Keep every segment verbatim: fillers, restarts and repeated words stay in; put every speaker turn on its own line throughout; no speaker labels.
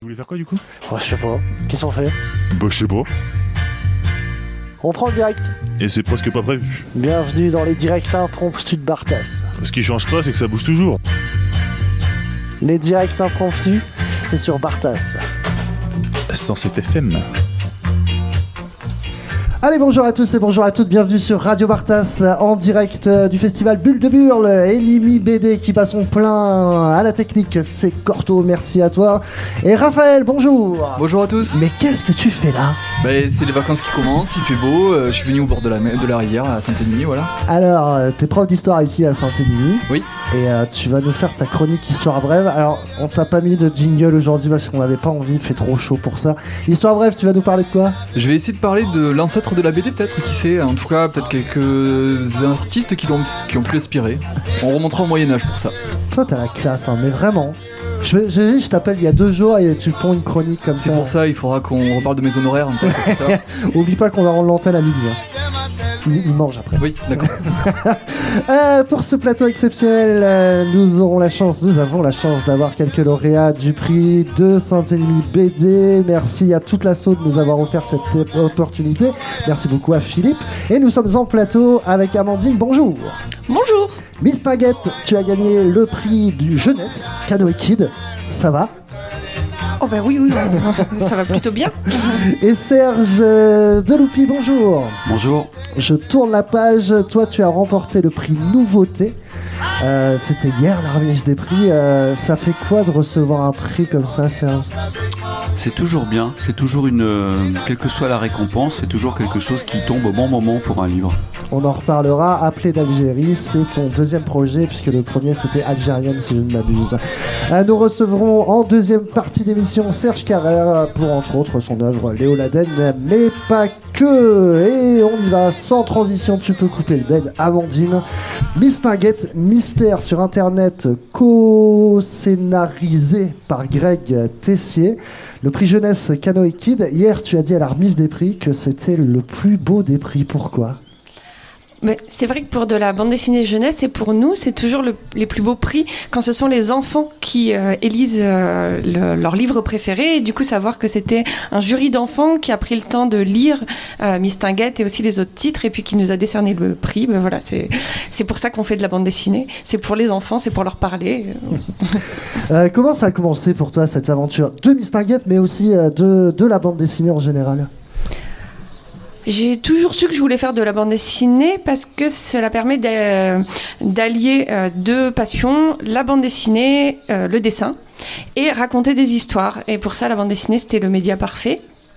Vous voulez faire quoi du coup?
Oh, je sais pas. Qu'est-ce qu'on fait?
Bah je sais pas.
On prend le direct.
Et c'est presque pas prévu.
Bienvenue dans les directs impromptus de Barthas.
Ce qui change pas, c'est que ça bouge toujours.
Les directs impromptus, c'est sur Barthas.
cent sept F M.
Allez, bonjour à tous et bonjour à toutes, bienvenue sur Radio Barthas en direct du festival Bulle de Burle, Enemy B D qui bat son plein à la technique, c'est Corto, merci à toi. Et Raphaël, bonjour.
Bonjour à tous.
Mais qu'est-ce que tu fais là?
Bah, c'est les vacances qui commencent, il fait beau, euh, je suis venu au bord de la, de la rivière à Saint-Émilion, voilà.
Alors, euh, t'es prof d'histoire ici à Saint-Émilion.
Oui.
Et euh, tu vas nous faire ta chronique Histoire brève. Alors, on t'a pas mis de jingle aujourd'hui parce qu'on n'avait pas envie, il fait trop chaud pour ça. Histoire brève, tu vas nous parler de quoi?
Je vais essayer de parler de l'ancêtre de la B D peut-être, qui sait, en tout cas peut-être quelques artistes qui, l'ont, qui ont pu l'inspirer. On remontera au Moyen-Âge pour ça.
Toi t'as la classe, hein, mais vraiment. Je, je, je t'appelle il y a deux jours et tu ponds une chronique comme
c'est
ça.
C'est pour ça, il faudra qu'on reparle de mes honoraires un peu plus tard.
Oublie pas qu'on va rendre l'antenne à midi. Hein. Il, il mange après.
Oui, d'accord.
euh, pour ce plateau exceptionnel, euh, nous aurons la chance, nous avons la chance d'avoir quelques lauréats du prix de Saint-Émilion B D. Merci à toute l'asso de nous avoir offert cette opportunité. Merci beaucoup à Philippe. Et nous sommes en plateau avec Amandine. Bonjour.
Bonjour.
Miss Tinguette, tu as gagné le prix du Jeunesse Canoë Kid. Ça va?
Oh bah oui, oui, ça va plutôt bien.
Et Serge euh, Deloupi, bonjour.
Bonjour.
Je tourne la page. Toi, tu as remporté le prix Nouveauté. Euh, c'était hier la remise des prix. Euh, ça fait quoi de recevoir un prix comme ça, Serge?
C'est toujours bien. C'est toujours une, euh, quelle que soit la récompense, c'est toujours quelque chose qui tombe au bon moment pour un livre.
On en reparlera. Appelé d'Algérie, c'est ton deuxième projet puisque le premier c'était Algérienne si je ne m'abuse. Euh, nous recevrons en deuxième partie d'émission Serge Carrère pour entre autres son œuvre Léoladen, mais pas que. Et on y va sans transition. Tu peux couper le bed, Amandine. Miss Tinguette, mystère sur internet, co-scénarisé par Greg Tessier. Le prix Jeunesse Canoë Kid. Hier, tu as dit à la remise des prix que c'était le plus beau des prix. Pourquoi?
Mais c'est vrai que pour de la bande dessinée jeunesse et pour nous, c'est toujours le, les plus beaux prix quand ce sont les enfants qui euh, élisent euh, le, leur livre préféré. Et du coup, savoir que c'était un jury d'enfants qui a pris le temps de lire euh, Miss Tinguette et aussi les autres titres et puis qui nous a décerné le prix. Ben voilà, c'est, c'est pour ça qu'on fait de la bande dessinée. C'est pour les enfants, c'est pour leur parler.
euh, comment ça a commencé pour toi cette aventure de Miss Tinguette, mais aussi euh, de, de la bande dessinée en général?
J'ai toujours su que je voulais faire de la bande dessinée parce que cela permet d'allier euh, deux passions, la bande dessinée, euh, le dessin et raconter des histoires. Et pour ça, la bande dessinée, c'était le média parfait.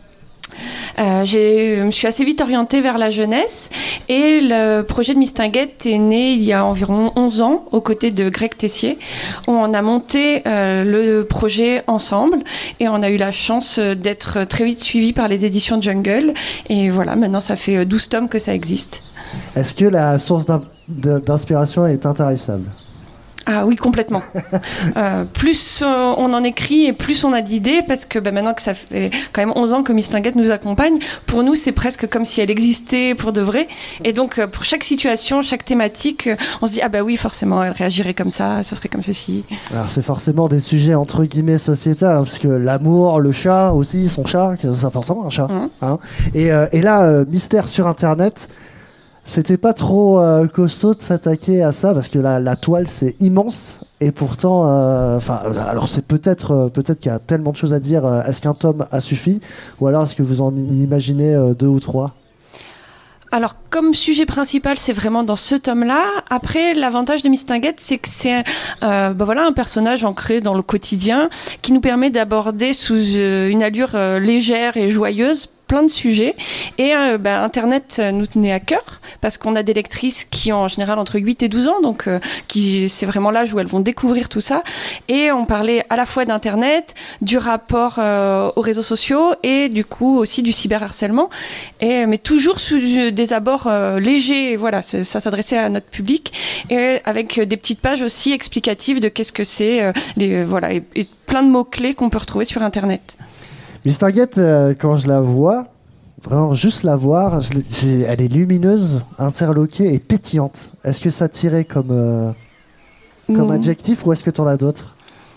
Euh, je me suis assez vite orientée vers la jeunesse et le projet de Miss Tinguette est né il y a environ onze ans aux côtés de Greg Tessier où on a monté euh, le projet ensemble et on a eu la chance d'être très vite suivi par les éditions Jungle et voilà, maintenant ça fait douze tomes que ça existe.
Est-ce que la source d'inspiration est intarissable?
Ah oui, complètement. euh, plus euh, on en écrit et plus on a d'idées parce que bah, maintenant que ça fait quand même onze ans que Miss Tinguette nous accompagne, pour nous c'est presque comme si elle existait pour de vrai. Et donc euh, pour chaque situation, chaque thématique, euh, on se dit ah bah oui forcément elle réagirait comme ça, ça serait comme ceci.
Alors c'est forcément des sujets entre guillemets sociétals hein, parce que l'amour, le chat aussi, son chat, c'est important un chat. Mmh. Hein. Et, euh, et là euh, mystère sur internet. C'était pas trop euh, costaud de s'attaquer à ça parce que la, la toile c'est immense et pourtant, enfin, euh, alors c'est peut-être, euh, peut-être qu'il y a tellement de choses à dire. Euh, est-ce qu'un tome a suffi ou alors est-ce que vous en imaginez euh, deux ou trois?
Alors, comme sujet principal, c'est vraiment dans ce tome-là. Après, l'avantage de Miss Tinguette, c'est que c'est euh, ben voilà, un personnage ancré dans le quotidien qui nous permet d'aborder sous euh, une allure euh, légère et joyeuse plein de sujets et euh, bah, Internet nous tenait à cœur parce qu'on a des lectrices qui ont en général entre huit et douze ans donc euh, qui, c'est vraiment l'âge où elles vont découvrir tout ça et on parlait à la fois d'Internet, du rapport euh, aux réseaux sociaux et du coup aussi du cyberharcèlement et, mais toujours sous des abords euh, légers et voilà, ça s'adressait à notre public et avec des petites pages aussi explicatives de qu'est-ce que c'est euh, les, voilà, et, et plein de mots-clés qu'on peut retrouver sur Internet.
Miss Tinguette, euh, quand je la vois, vraiment juste la voir, je l'ai, elle est lumineuse, interloquée et pétillante. Est-ce que ça tirait comme, euh, comme mmh. adjectif ou est-ce que tu en as d'autres?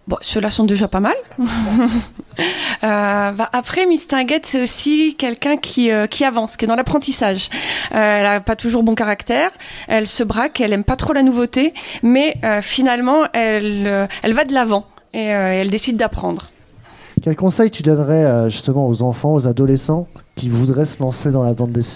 Bon, ceux-là sont déjà pas mal. euh, bah, après, Mistinguett, c'est aussi quelqu'un qui, euh, qui avance, qui est dans l'apprentissage. Euh, elle a pas toujours bon caractère, elle se braque, elle aime pas trop la nouveauté, mais euh, finalement, elle, euh, elle va de l'avant et euh, elle décide d'apprendre.
Quel conseil tu donnerais euh, justement aux enfants, aux adolescents qui voudraient se lancer dans la bande dessinée ?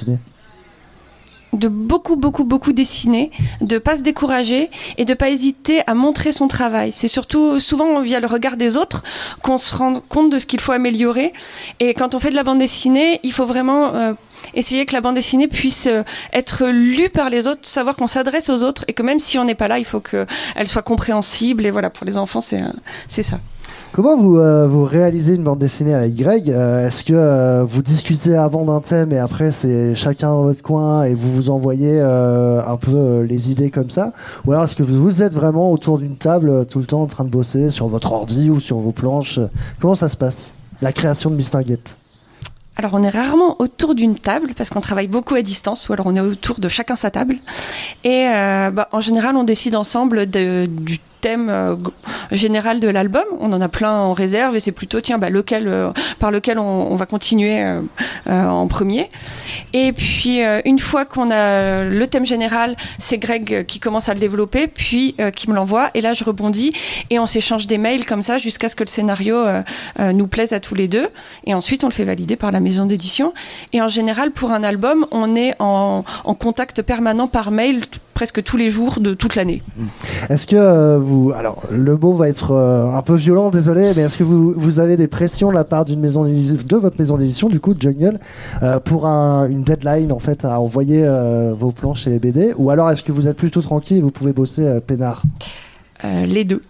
De beaucoup, beaucoup, beaucoup dessiner, de pas se décourager et de pas hésiter à montrer son travail. C'est surtout souvent via le regard des autres qu'on se rend compte de ce qu'il faut améliorer. Et quand on fait de la bande dessinée, il faut vraiment euh, essayer que la bande dessinée puisse euh, être lue par les autres, savoir qu'on s'adresse aux autres et que même si on n'est pas là, il faut qu'elle soit compréhensible. Et voilà, pour les enfants, c'est, euh, c'est ça.
Comment vous, euh, vous réalisez une bande dessinée avec Greg ? euh, Est-ce que euh, vous discutez avant d'un thème et après c'est chacun dans votre coin et vous vous envoyez euh, un peu euh, les idées comme ça ? Ou alors est-ce que vous, vous êtes vraiment autour d'une table euh, tout le temps en train de bosser sur votre ordi ou sur vos planches ? Comment ça se passe, la création de Mistinguett ?
Alors on est rarement autour d'une table parce qu'on travaille beaucoup à distance ou alors on est autour de chacun sa table. Et euh, bah, en général on décide ensemble de, du thème euh, général de l'album. On en a plein en réserve et c'est plutôt tiens bah, lequel, euh, par lequel on, on va continuer euh, euh, en premier. Et puis euh, une fois qu'on a le thème général, c'est Greg qui commence à le développer puis euh, qui me l'envoie et là je rebondis et on s'échange des mails comme ça jusqu'à ce que le scénario euh, euh, nous plaise à tous les deux et ensuite on le fait valider par la maison d'édition. Et en général pour un album on est en, en contact permanent par mail presque tous les jours de toute l'année.
Est-ce que euh, vous... Alors, le mot va être euh, un peu violent, désolé, mais est-ce que vous, vous avez des pressions de la part d'une maison de votre maison d'édition, du coup, Jungle, euh, pour un, une deadline, en fait, à envoyer euh, vos planches et les B D ? Ou alors, est-ce que vous êtes plutôt tranquille et vous pouvez bosser euh, peinard ?
Euh, les deux.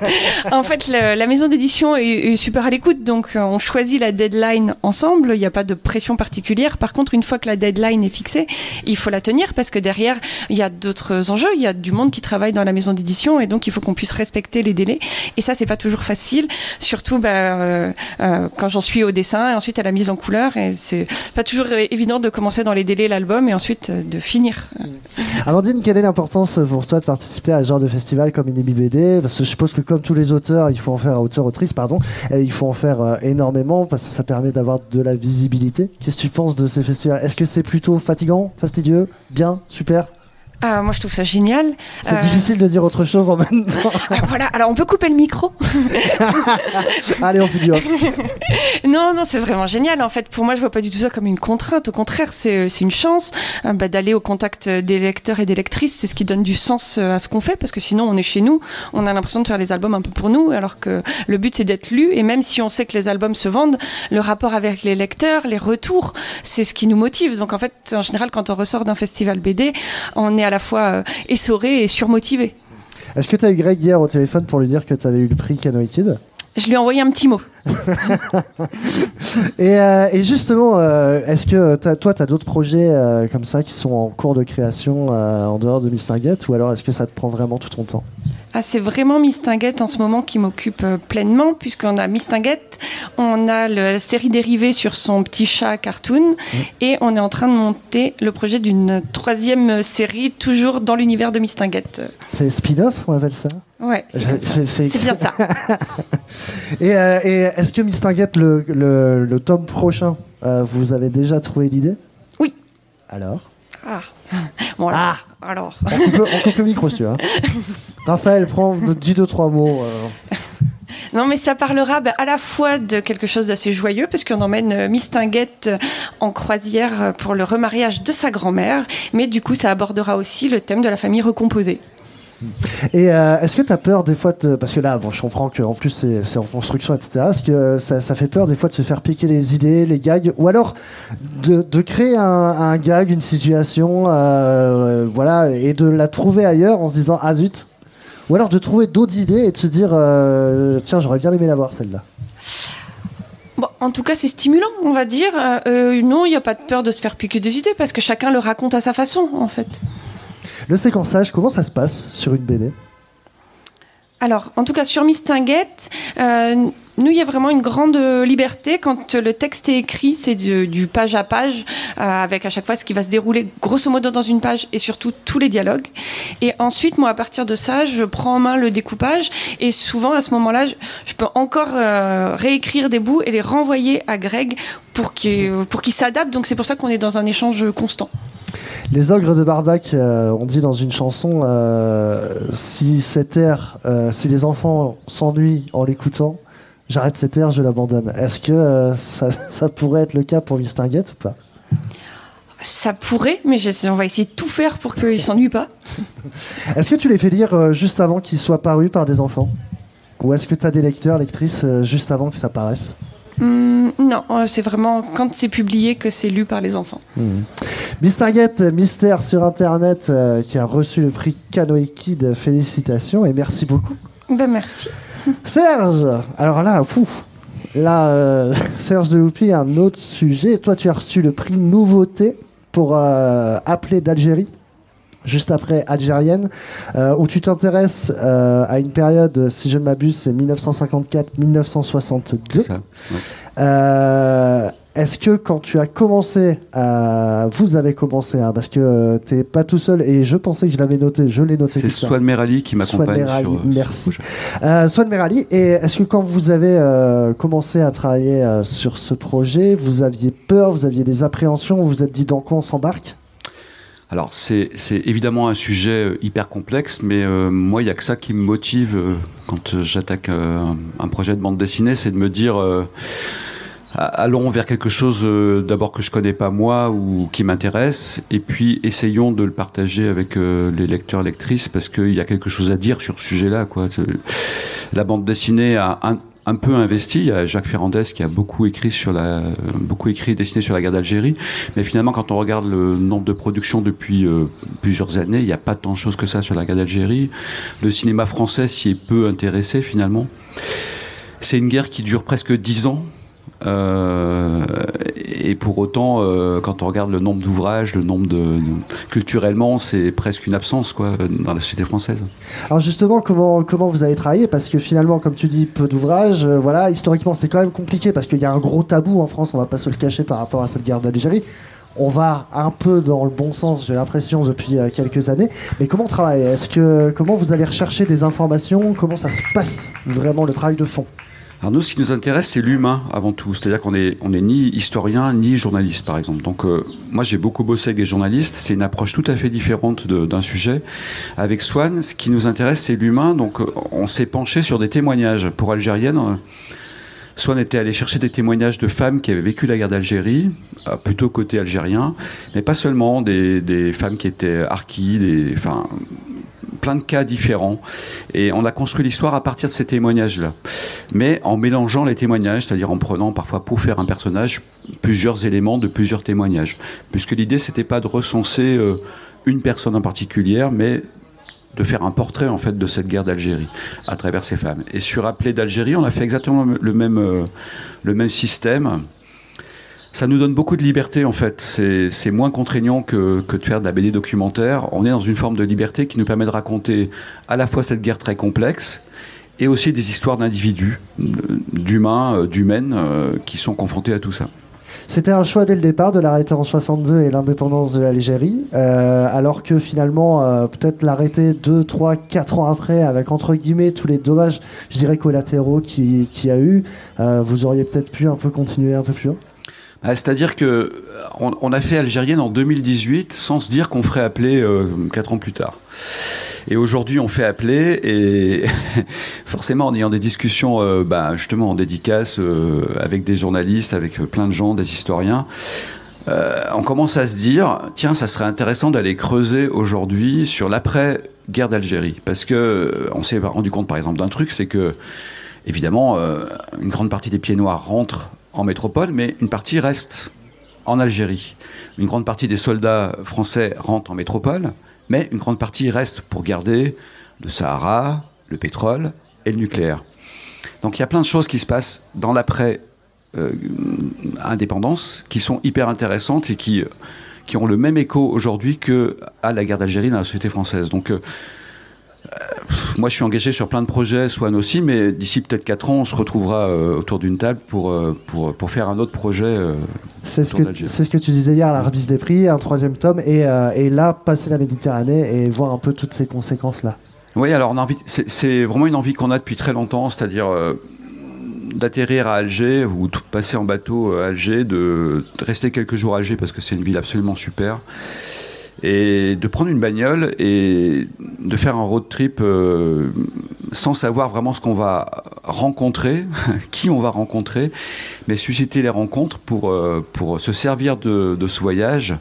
En fait, le, la maison d'édition est, est super à l'écoute, donc euh, on choisit la deadline ensemble. Il n'y a pas de pression particulière. Par contre, une fois que la deadline est fixée, il faut la tenir parce que derrière, il y a d'autres enjeux. Il y a du monde qui travaille dans la maison d'édition et donc il faut qu'on puisse respecter les délais. Et ça, c'est pas toujours facile, surtout bah, euh, euh, quand j'en suis au dessin et ensuite à la mise en couleur. Et c'est pas toujours évident de commencer dans les délais l'album et ensuite euh, de finir.
Amandine, quelle est l'importance pour toi de participer à ce genre de festival comme Inébile B D ? Parce que je suppose que comme tous les auteurs, il faut en faire auteur autrice pardon, et il faut en faire euh, énormément parce que ça permet d'avoir de la visibilité. Qu'est-ce que tu penses de ces festivals ? Est-ce que c'est plutôt fatigant, fastidieux, bien, super ?
Ah, moi, je trouve ça génial.
C'est
euh...
difficile de dire autre chose en même temps.
Voilà, alors on peut couper le micro.
Allez, on fait du off.
Non, non, c'est vraiment génial. En fait, pour moi, je vois pas du tout ça comme une contrainte. Au contraire, c'est, c'est une chance euh, bah, d'aller au contact des lecteurs et des lectrices. C'est ce qui donne du sens à ce qu'on fait, parce que sinon, on est chez nous. On a l'impression de faire les albums un peu pour nous, alors que le but, c'est d'être lu. Et même si on sait que les albums se vendent, le rapport avec les lecteurs, les retours, c'est ce qui nous motive. Donc, en fait, en général, quand on ressort d'un festival B D, on est à la fois euh, essoré et surmotivé.
Est-ce que tu as eu Greg hier au téléphone pour lui dire que tu avais eu le prix Canoë Kid ?
Je lui ai envoyé un petit mot.
et, euh, et justement, euh, est-ce que t'as, toi, tu as d'autres projets euh, comme ça qui sont en cours de création euh, en dehors de Mistinguett, ou alors est-ce que ça te prend vraiment tout ton temps ?
Ah, c'est vraiment Mistinguett en ce moment qui m'occupe euh, pleinement, puisqu'on a Mistinguett, on a le, la série dérivée sur son petit chat cartoon, mmh. et on est en train de monter le projet d'une troisième série, toujours dans l'univers de Mistinguett.
C'est spin-off, on appelle ça ?
Ouais, c'est,
c'est, c'est,
c'est bien ça.
et, euh, et est-ce que Mistinguett, le, le, le tome prochain, euh, vous avez déjà trouvé l'idée ?
Oui.
Alors ?
Ah. Bon, alors. Ah. alors.
On, coupe le, on coupe le micro, si tu veux. Hein. Raphaël, prends, dis deux, trois mots. Euh.
Non, mais ça parlera bah, à la fois de quelque chose d'assez joyeux, parce qu'on emmène euh, Mistinguett en croisière pour le remariage de sa grand-mère, mais du coup, ça abordera aussi le thème de la famille recomposée.
Et euh, est-ce que tu as peur des fois de... Parce que là, bon, je comprends qu'en plus c'est, c'est en construction, et cetera. Est-ce que ça, ça fait peur des fois de se faire piquer les idées, les gags, ou alors de, de créer un, un gag, une situation, euh, voilà, et de la trouver ailleurs en se disant ah zut, ou alors de trouver d'autres idées et de se dire euh, tiens, j'aurais bien aimé l'avoir celle-là.
Bon, en tout cas, c'est stimulant, on va dire. Euh, non, il n'y a pas de peur de se faire piquer des idées parce que chacun le raconte à sa façon, en fait.
Le séquençage, comment ça se passe sur une B D ?
Alors, en tout cas, sur Mistinguett, euh, Nous, il y a vraiment une grande liberté. Quand le texte est écrit, c'est du, du page à page, euh, avec à chaque fois ce qui va se dérouler grosso modo dans une page et surtout tous les dialogues. Et ensuite, moi, à partir de ça, je prends en main le découpage et souvent, à ce moment-là, je, je peux encore euh, réécrire des bouts et les renvoyer à Greg pour qu'il, pour qu'il s'adapte. Donc, c'est pour ça qu'on est dans un échange constant.
Les ogres de Barbac, euh, on dit dans une chanson, euh, si cet air, euh, si les enfants s'ennuient en l'écoutant, j'arrête cet air, je l'abandonne. Est-ce que euh, ça, ça pourrait être le cas pour Mistinguett ou pas ?
Ça pourrait, mais on va essayer de tout faire pour qu'ils ne s'ennuient pas.
Est-ce que tu les fais lire euh, juste avant qu'ils soient parus par des enfants ? Ou est-ce que tu as des lecteurs, lectrices, euh, juste avant que ça paraisse ?
Mmh, non, c'est vraiment quand c'est publié que c'est lu par les enfants.
Mmh. Mistinguett, Mystère sur Internet, euh, qui a reçu le prix Canoë Kid. Félicitations et merci beaucoup.
Ben merci.
Serge, alors là, pouf, là, euh, Serge de Houpi, un autre sujet. Toi, tu as reçu le prix Nouveauté pour euh, Appeler d'Algérie, juste après Algérienne, euh, où tu t'intéresses euh, à une période, si je ne m'abuse, c'est dix-neuf cent cinquante-quatre à dix-neuf cent soixante-deux.
C'est ça, ouais.
Euh, est-ce que quand tu as commencé, à... vous avez commencé, hein, parce que euh, tu n'es pas tout seul, et je pensais que je l'avais noté, je l'ai noté.
C'est Swan Merali qui m'accompagne
Merali,
sur,
merci.
sur
Euh, Swan Merali, et est-ce que quand vous avez euh, commencé à travailler euh, sur ce projet, vous aviez peur, vous aviez des appréhensions, vous vous êtes dit dans quoi on s'embarque ?
Alors, c'est, c'est évidemment un sujet hyper complexe, mais euh, moi, il n'y a que ça qui me motive euh, quand euh, j'attaque euh, un projet de bande dessinée, c'est de me dire euh, allons vers quelque chose euh, d'abord que je ne connais pas moi ou qui m'intéresse, et puis essayons de le partager avec euh, les lecteurs, lectrices, parce qu'il y a quelque chose à dire sur ce sujet-là, quoi. La bande dessinée a un un peu investi. Il y a Jacques Ferrandez qui a beaucoup écrit sur la, beaucoup écrit et dessiné sur la guerre d'Algérie. Mais finalement, quand on regarde le nombre de productions depuis euh, plusieurs années, il n'y a pas tant de choses que ça sur la guerre d'Algérie. Le cinéma français s'y est peu intéressé finalement. C'est une guerre qui dure presque dix ans. Euh, et pour autant, euh, quand on regarde le nombre d'ouvrages, le nombre de, de culturellement, c'est presque une absence, quoi, dans la société française.
Alors justement, comment comment vous avez travaillé ? Parce que finalement, comme tu dis, peu d'ouvrages. Euh, voilà, historiquement, c'est quand même compliqué parce qu'il y a un gros tabou en France. On va pas se le cacher par rapport à cette guerre d'Algérie. On va un peu dans le bon sens, j'ai l'impression, depuis euh, quelques années. Mais comment on travaille ? Est-ce que comment vous allez rechercher des informations ? Comment ça se passe vraiment le travail de fond ?
Alors nous, ce qui nous intéresse, c'est l'humain avant tout. C'est-à-dire qu'on est, on est ni historien, ni journaliste, par exemple. Donc euh, moi, j'ai beaucoup bossé avec des journalistes. C'est une approche tout à fait différente de, d'un sujet. Avec Swan, ce qui nous intéresse, c'est l'humain. Donc euh, on s'est penché sur des témoignages. Pour Algérienne, euh, Swan était allé chercher des témoignages de femmes qui avaient vécu la guerre d'Algérie, euh, plutôt côté algérien, mais pas seulement, des, des femmes qui étaient harkis, des... Enfin, plein de cas différents, et on a construit l'histoire à partir de ces témoignages-là, mais en mélangeant les témoignages, c'est-à-dire en prenant parfois pour faire un personnage plusieurs éléments de plusieurs témoignages, puisque l'idée c'était pas de recenser euh, une personne en particulier, mais de faire un portrait en fait de cette guerre d'Algérie à travers ces femmes. Et sur Appeler d'Algérie, on a fait exactement le même euh, le même système. Ça nous donne beaucoup de liberté en fait, c'est, c'est moins contraignant que, que de faire de la B D documentaire. On est dans une forme de liberté qui nous permet de raconter à la fois cette guerre très complexe et aussi des histoires d'individus, d'humains, d'humaines euh, qui sont confrontés à tout ça.
C'était un choix dès le départ de l'arrêter en soixante-deux et l'indépendance de l'Algérie, euh, alors que finalement, euh, peut-être l'arrêter deux, trois, quatre ans après, avec entre guillemets tous les dommages, je dirais collatéraux qu'il qui y a eu, euh, vous auriez peut-être pu un peu continuer un peu plus haut.
Ah, c'est-à-dire que on, on a fait Algérienne en deux mille dix-huit sans se dire qu'on ferait Appeler euh, quatre ans plus tard. Et aujourd'hui, on fait Appeler, et forcément, en ayant des discussions, euh, bah, justement en dédicace euh, avec des journalistes, avec plein de gens, des historiens, euh, on commence à se dire, tiens, ça serait intéressant d'aller creuser aujourd'hui sur l'après-guerre d'Algérie, parce que on s'est rendu compte, par exemple, d'un truc, c'est que évidemment, euh, une grande partie des pieds noirs rentrent en métropole, mais une partie reste en Algérie. Une grande partie des soldats français rentrent en métropole, mais une grande partie reste pour garder le Sahara, le pétrole et le nucléaire. Donc il y a plein de choses qui se passent dans l'après-indépendance euh, qui sont hyper intéressantes et qui, qui ont le même écho aujourd'hui qu'à la guerre d'Algérie dans la société française. Donc euh, moi, je suis engagé sur plein de projets, Swan aussi, mais d'ici peut-être quatre ans, on se retrouvera euh, autour d'une table pour, euh, pour, pour faire un autre projet. Euh,
c'est, ce que, c'est ce que tu disais hier, la remise des prix, un troisième tome, et, euh, et là, passer la Méditerranée et voir un peu toutes ces conséquences-là.
Oui, alors on a envie, c'est, c'est vraiment une envie qu'on a depuis très longtemps, c'est-à-dire euh, d'atterrir à Alger ou de passer en bateau à Alger, de, de rester quelques jours à Alger parce que c'est une ville absolument super. Et de prendre une bagnole et de faire un road trip euh, sans savoir vraiment ce qu'on va rencontrer, qui on va rencontrer, mais susciter les rencontres pour, euh, pour se servir de, de ce voyage,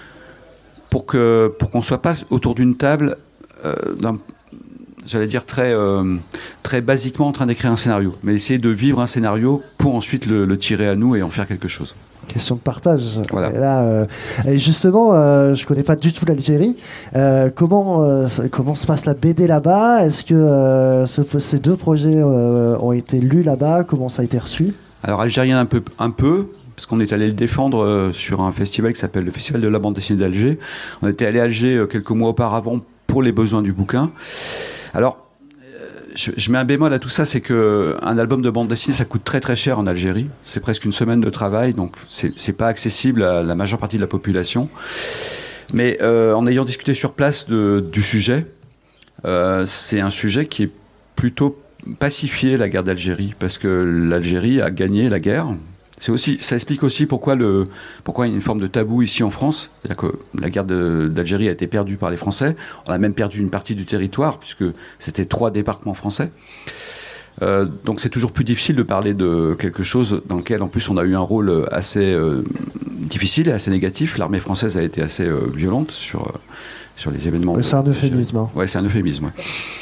pour, que, pour qu'on ne soit pas autour d'une table, euh, d'un, j'allais dire très, euh, très basiquement en train d'écrire un scénario, mais essayer de vivre un scénario pour ensuite le, le tirer à nous et en faire quelque chose.
Question de partage.
Voilà.
Et là, euh, et justement, euh, je connais pas du tout l'Algérie. Euh, comment euh, comment se passe la B D là-bas ? Est-ce que euh, ce, ces deux projets euh, ont été lus là-bas ? Comment ça a été reçu ?
Alors algérien un peu, un peu, parce qu'on est allé le défendre euh, sur un festival qui s'appelle le Festival de la bande dessinée d'Alger. On était allé à Alger euh, quelques mois auparavant pour les besoins du bouquin. Alors Je, je mets un bémol à tout ça, c'est qu'un album de bande dessinée, ça coûte très très cher en Algérie. C'est presque une semaine de travail, donc c'est, c'est pas accessible à la majeure partie de la population. Mais euh, en ayant discuté sur place de, du sujet, euh, c'est un sujet qui est plutôt pacifié, la guerre d'Algérie, parce que l'Algérie a gagné la guerre. C'est aussi, ça explique aussi pourquoi, le, pourquoi il y a une forme de tabou ici en France. C'est-à-dire que la guerre de, d'Algérie a été perdue par les Français. On a même perdu une partie du territoire, puisque c'était trois départements français. Euh, donc c'est toujours plus difficile de parler de quelque chose dans lequel, en plus, on a eu un rôle assez euh, difficile et assez négatif. L'armée française a été assez euh, violente sur, euh, sur les événements.
Ouais, c'est un euphémisme. Hein.
Ouais, c'est un euphémisme, ouais.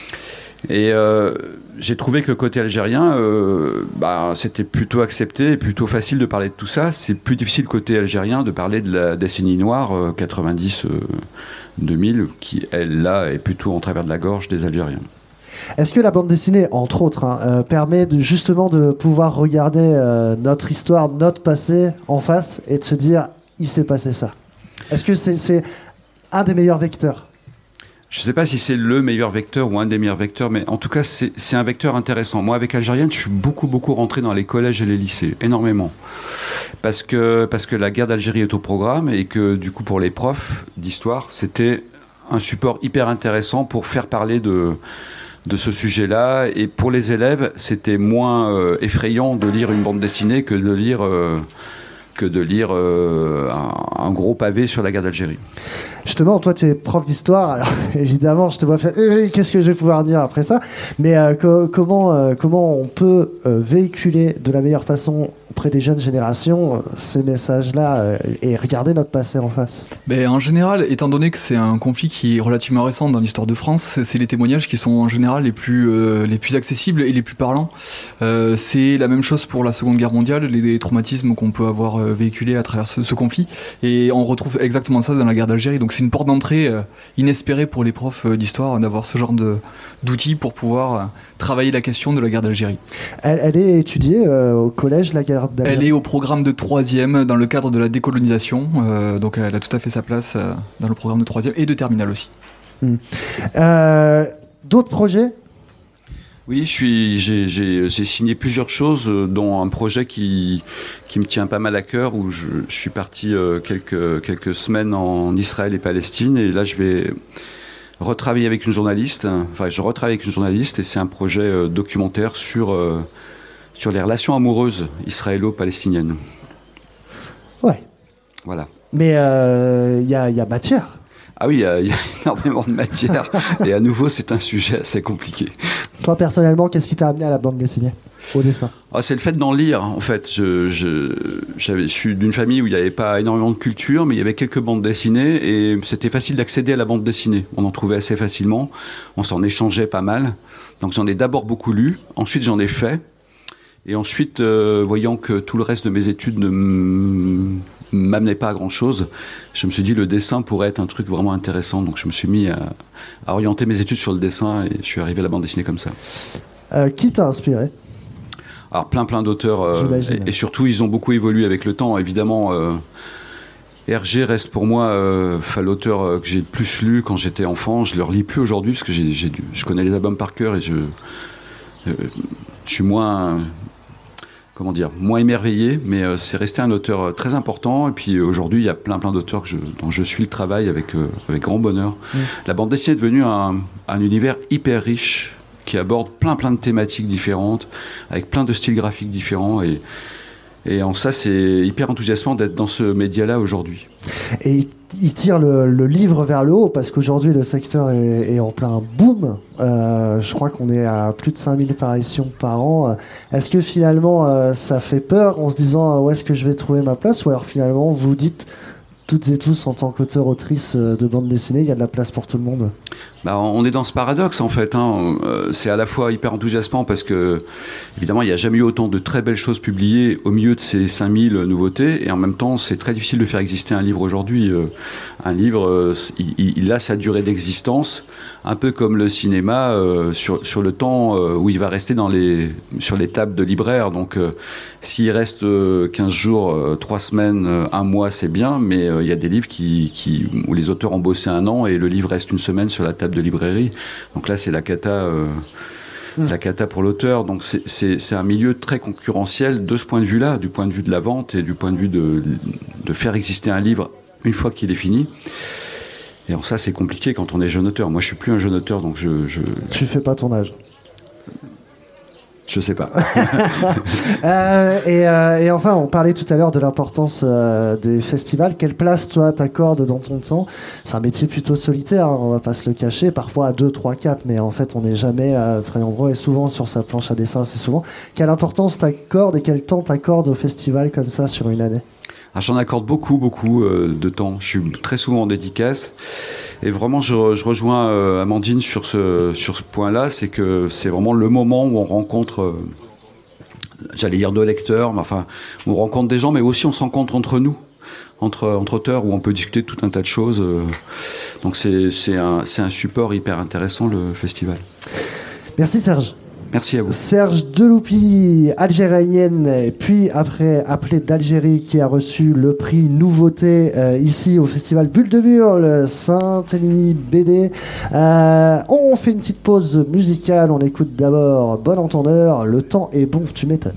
Et euh, j'ai trouvé que côté algérien, euh, bah, c'était plutôt accepté et plutôt facile de parler de tout ça. C'est plus difficile côté algérien de parler de la décennie noire euh, quatre-vingt-dix deux mille, qui, elle, là, est plutôt en travers de la gorge des Algériens.
Est-ce que la bande dessinée, entre autres, hein, euh, permet de, justement de pouvoir regarder euh, notre histoire, notre passé en face et de se dire, il s'est passé ça ? Est-ce que c'est, c'est un des meilleurs vecteurs ?
Je ne sais pas si c'est le meilleur vecteur ou un des meilleurs vecteurs, mais en tout cas, c'est, c'est un vecteur intéressant. Moi, avec Algérienne, je suis beaucoup, beaucoup rentré dans les collèges et les lycées, énormément. Parce que, parce que la guerre d'Algérie est au programme et que, du coup, pour les profs d'histoire, c'était un support hyper intéressant pour faire parler de, de ce sujet-là. Et pour les élèves, c'était moins euh, effrayant de lire une bande dessinée que de lire, euh, que de lire euh, un, un gros pavé sur la guerre d'Algérie.
Justement, toi, tu es prof d'histoire, alors évidemment, je te vois faire euh, qu'est-ce que je vais pouvoir dire après ça. Mais euh, co- comment, euh, comment on peut euh, véhiculer de la meilleure façon auprès des jeunes générations euh, ces messages-là euh, et regarder notre passé en face ?
Ben, en général, étant donné que c'est un conflit qui est relativement récent dans l'histoire de France, c'est, c'est les témoignages qui sont en général les plus, euh, les plus accessibles et les plus parlants. Euh, c'est la même chose pour la Seconde Guerre mondiale, les, les traumatismes qu'on peut avoir euh, véhiculés à travers ce, ce conflit. Et on retrouve exactement ça dans la guerre d'Algérie. Donc c'est une porte d'entrée euh, inespérée pour les profs euh, d'histoire d'avoir ce genre de, d'outils pour pouvoir euh, travailler la question de la guerre d'Algérie.
Elle, elle est étudiée euh, au collège, la guerre d'Algérie ?
Elle est au programme de troisième dans le cadre de la décolonisation, euh, donc elle a tout à fait sa place euh, dans le programme de troisième et de terminale aussi.
Mmh. Euh, d'autres projets ?
Oui, je suis, j'ai, j'ai, j'ai signé plusieurs choses, dont un projet qui, qui me tient pas mal à cœur, où je, je suis parti euh, quelques, quelques semaines en Israël et Palestine, et là je vais retravailler avec une journaliste, enfin je retravaille avec une journaliste, et c'est un projet euh, documentaire sur, euh, sur les relations amoureuses israélo-palestiniennes.
Ouais.
Voilà.
Mais il euh, y, a, y a matière.
Ah oui, il y, y a énormément de matière, et à nouveau c'est un sujet assez compliqué.
Toi personnellement, qu'est-ce qui t'a amené à la bande dessinée, au dessin ?
Ah, c'est le fait d'en lire, en fait. Je, je, j'avais, je suis d'une famille où il n'y avait pas énormément de culture, mais il y avait quelques bandes dessinées, et c'était facile d'accéder à la bande dessinée. On en trouvait assez facilement, on s'en échangeait pas mal. Donc j'en ai d'abord beaucoup lu, ensuite j'en ai fait, et ensuite, euh, voyant que tout le reste de mes études ne m- m'amenait pas à grand chose, je me suis dit le dessin pourrait être un truc vraiment intéressant, donc je me suis mis à, à orienter mes études sur le dessin et je suis arrivé à la bande dessinée comme ça.
Euh, qui t'a inspiré ?
Alors plein plein d'auteurs euh, et, et surtout ils ont beaucoup évolué avec le temps, évidemment. Euh, Hergé reste pour moi euh, enfin, l'auteur euh, que j'ai le plus lu quand j'étais enfant. Je ne le relis plus aujourd'hui parce que j'ai, j'ai dû, je connais les albums par cœur et je, euh, je suis moins, comment dire, moins émerveillé, mais euh, c'est resté un auteur euh, très important. Et puis euh, aujourd'hui, il y a plein plein d'auteurs que je, dont je suis le travail avec, euh, avec grand bonheur. Mmh. La bande dessinée est devenue un, un univers hyper riche qui aborde plein plein de thématiques différentes, avec plein de styles graphiques différents et Et en ça, c'est hyper enthousiasmant d'être dans ce média-là aujourd'hui.
Et il tire le, le livre vers le haut, parce qu'aujourd'hui, le secteur est, est en plein boom. Euh, je crois qu'on est à plus de cinq mille apparitions par an. Est-ce que finalement, euh, ça fait peur en se disant où est-ce que je vais trouver ma place? Ou alors finalement, vous dites, toutes et tous, en tant qu'auteur, autrice de bande dessinée, il y a de la place pour tout le monde?
Bah, on est dans ce paradoxe en fait, hein. euh, c'est à la fois hyper enthousiasmant parce que évidemment il n'y a jamais eu autant de très belles choses publiées au milieu de ces cinq mille nouveautés, et en même temps c'est très difficile de faire exister un livre aujourd'hui. Euh, un livre, euh, il, il a sa durée d'existence, un peu comme le cinéma, euh, sur, sur le temps euh, où il va rester dans les, sur les tables de libraires. Donc euh, s'il reste euh, quinze jours, euh, trois semaines, euh, un mois, c'est bien, mais il euh, y a des livres qui, qui, où les auteurs ont bossé un an et le livre reste une semaine sur la table de librairie. Donc là, c'est la cata, euh, mmh. la cata pour l'auteur. Donc c'est, c'est, c'est un milieu très concurrentiel de ce point de vue-là, du point de vue de la vente et du point de vue de, de faire exister un livre une fois qu'il est fini. Et en ça, c'est compliqué quand on est jeune auteur. Moi, je suis plus un jeune auteur, donc je... je...
Tu fais pas ton âge.
Je sais pas.
euh, et, euh, et enfin, on parlait tout à l'heure de l'importance euh, des festivals. Quelle place, toi, t'accordes dans ton temps? C'est un métier plutôt solitaire, hein, on va pas se le cacher. Parfois à deux, trois, quatre, mais en fait, on n'est jamais euh, très nombreux et souvent sur sa planche à dessin, c'est souvent. Quelle importance t'accordes et quel temps t'accordes au festival comme ça sur une année?
Alors, j'en accorde beaucoup, beaucoup euh, de temps. Je suis très souvent en dédicace. Et vraiment, je, je rejoins euh, Amandine sur ce, sur ce point-là. C'est que c'est vraiment le moment où on rencontre, euh, j'allais dire nos lecteurs, mais enfin, où on rencontre des gens, mais aussi on se rencontre entre nous, entre, entre auteurs, où on peut discuter de tout un tas de choses. Euh, donc c'est, c'est, un, c'est un support hyper intéressant, le festival.
Merci Serge.
Merci à vous.
Serge Deloupi, algérienne, puis après appelée d'Algérie, qui a reçu le prix Nouveauté euh, ici au festival Bulle de Burle, Saint-Élimie B D. Euh, on fait une petite pause musicale, on écoute d'abord Bon Entendeur, Le temps est bon, tu m'étonnes.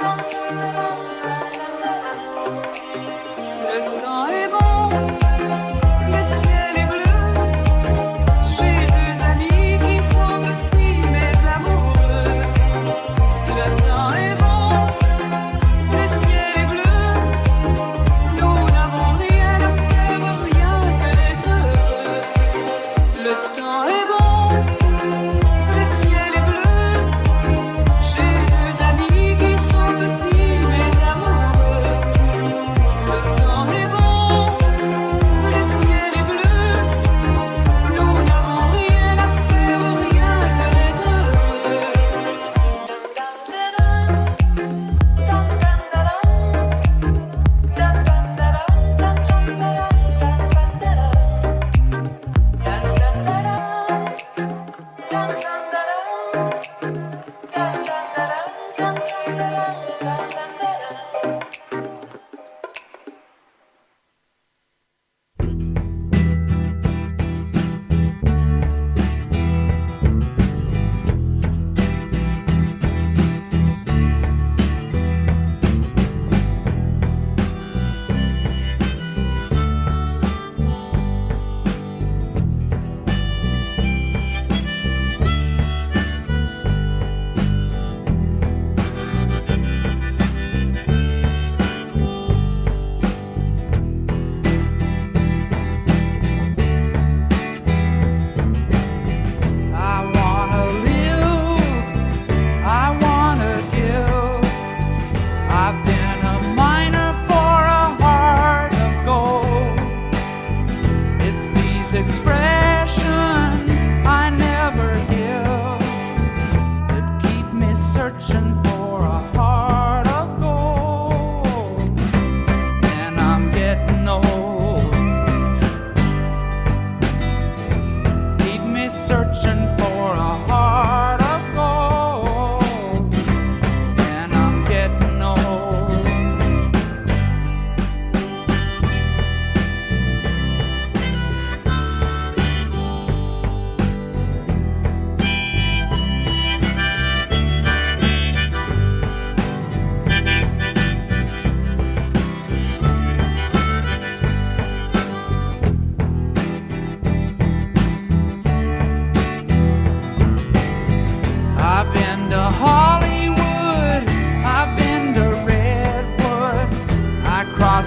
Le temps est bon.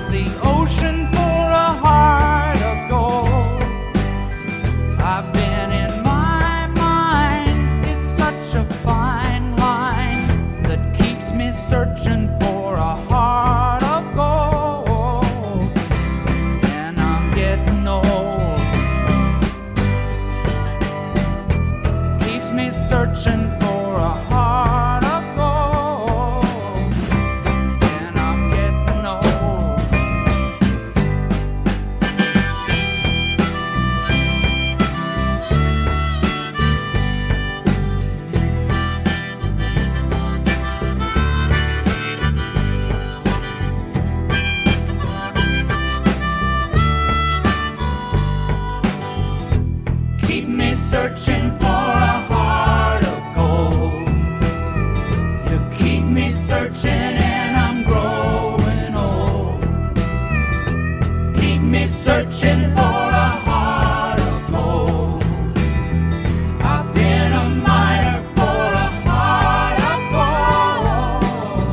the ocean for a heart of gold. I've been in my mind, it's such a fine line that keeps me searching for a heart of gold. And I'm getting old, keeps me searching for a heart of gold. And I'm getting old. Keep me searching for a heart of gold. You keep me searching and I'm growing old. Keep me searching for a heart of gold. I've been a miner for a heart of gold.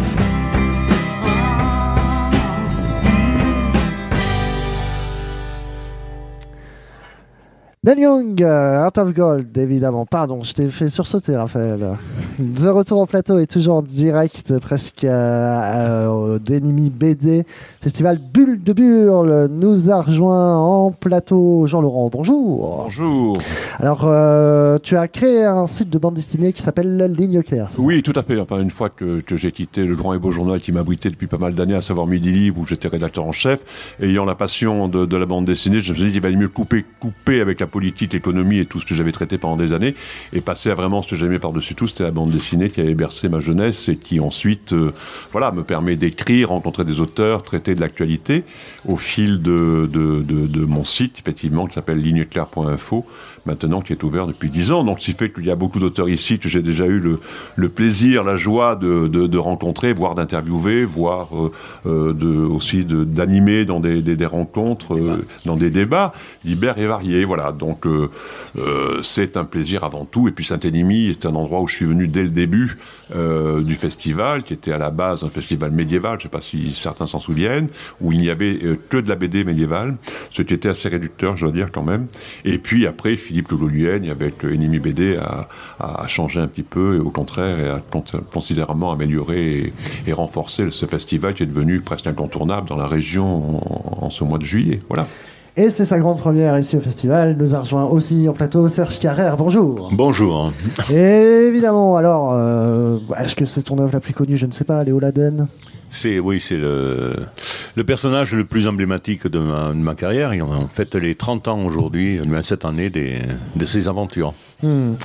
Ben Young, euh, Heart of Gold, évidemment. Pardon, je t'ai fait sursauter, Raphaël. De retour au plateau et toujours en direct, presque euh, euh, au Dénimi B D, festival Bulle de Burle, nous a rejoint en plateau Jean-Laurent. Bonjour.
Bonjour.
Alors, euh, tu as créé un site de bande dessinée qui s'appelle Ligne Claire, c'est ça?
Oui, tout à fait. Enfin, une fois que, que j'ai quitté le grand et beau journal qui m'abritait depuis pas mal d'années, à savoir Midi Libre, où j'étais rédacteur en chef, ayant la passion de, de la bande dessinée, je me suis dit qu'il valait mieux couper, couper avec la politique, l'économie et tout ce que j'avais traité pendant des années, et passer à vraiment ce que j'aimais par-dessus tout, c'était la bande dessinée qui avait bercé ma jeunesse et qui ensuite, euh, voilà, me permet d'écrire, rencontrer des auteurs, traiter de l'actualité au fil de, de, de, de mon site, effectivement, qui s'appelle ligne claire point info, maintenant qui est ouvert depuis dix ans. Donc, ce qui fait qu'il y a beaucoup d'auteurs ici que j'ai déjà eu le, le plaisir, la joie de, de, de rencontrer, voire d'interviewer, voire euh, de, aussi de, d'animer dans des, des, des rencontres, euh, dans des débats divers et variés. Voilà, donc euh, euh, c'est un plaisir avant tout. Et puis Saint-Énimie est un endroit où je suis venu dès le début euh, du festival, qui était à la base un festival médiéval, je ne sais pas si certains s'en souviennent, où il n'y avait euh, que de la B D médiévale, ce qui était assez réducteur, je dois dire quand même. Et puis après, Philippe Leloulienne, avec Enemy B D, a, a changé un petit peu, et au contraire, et a considérablement amélioré et, et renforcé ce festival qui est devenu presque incontournable dans la région en, en ce mois de juillet. Voilà.
Et c'est sa grande première ici au festival. Nous a rejoint aussi en plateau Serge Carrère. Bonjour.
Bonjour.
Et évidemment, alors, euh, est-ce que c'est ton œuvre la plus connue? Je ne sais pas, Léo Laden.
C'est, oui, c'est le, le personnage le plus emblématique de ma, de ma carrière. En fait, les trente ans aujourd'hui, cette année, des, de ses aventures.
Hmm.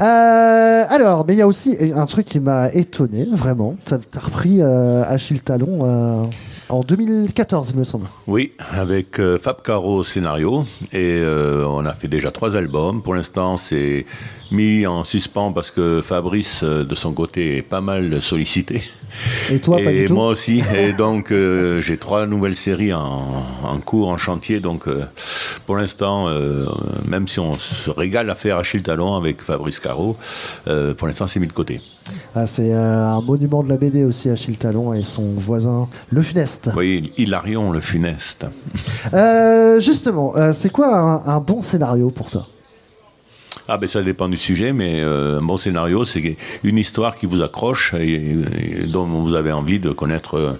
Euh, alors, mais il y a aussi un truc qui m'a étonné, vraiment. Tu as repris euh, Achille Talon euh, en deux mille quatorze, il me semble.
Oui, avec euh, Fab Caro au scénario. Et euh, on a fait déjà trois albums. Pour l'instant, c'est mis en suspens parce que Fabrice, de son côté, est pas mal sollicité.
Et toi,
et
pas du tout.
moi aussi. Et donc, euh, j'ai trois nouvelles séries en, en cours, en chantier. Donc, euh, pour l'instant, euh, même si on se régale à faire Achille Talon avec Fabrice Caro, euh, pour l'instant, c'est mis de côté.
Ah, c'est euh, un monument de la B D aussi, Achille Talon et son voisin, Le Funeste.
Oui, Hilarion, Le Funeste.
Euh, justement, euh, c'est quoi un, un bon scénario pour toi?
Ah ben ça dépend du sujet, mais euh, un bon scénario, c'est une histoire qui vous accroche et, et dont vous avez envie de connaître euh,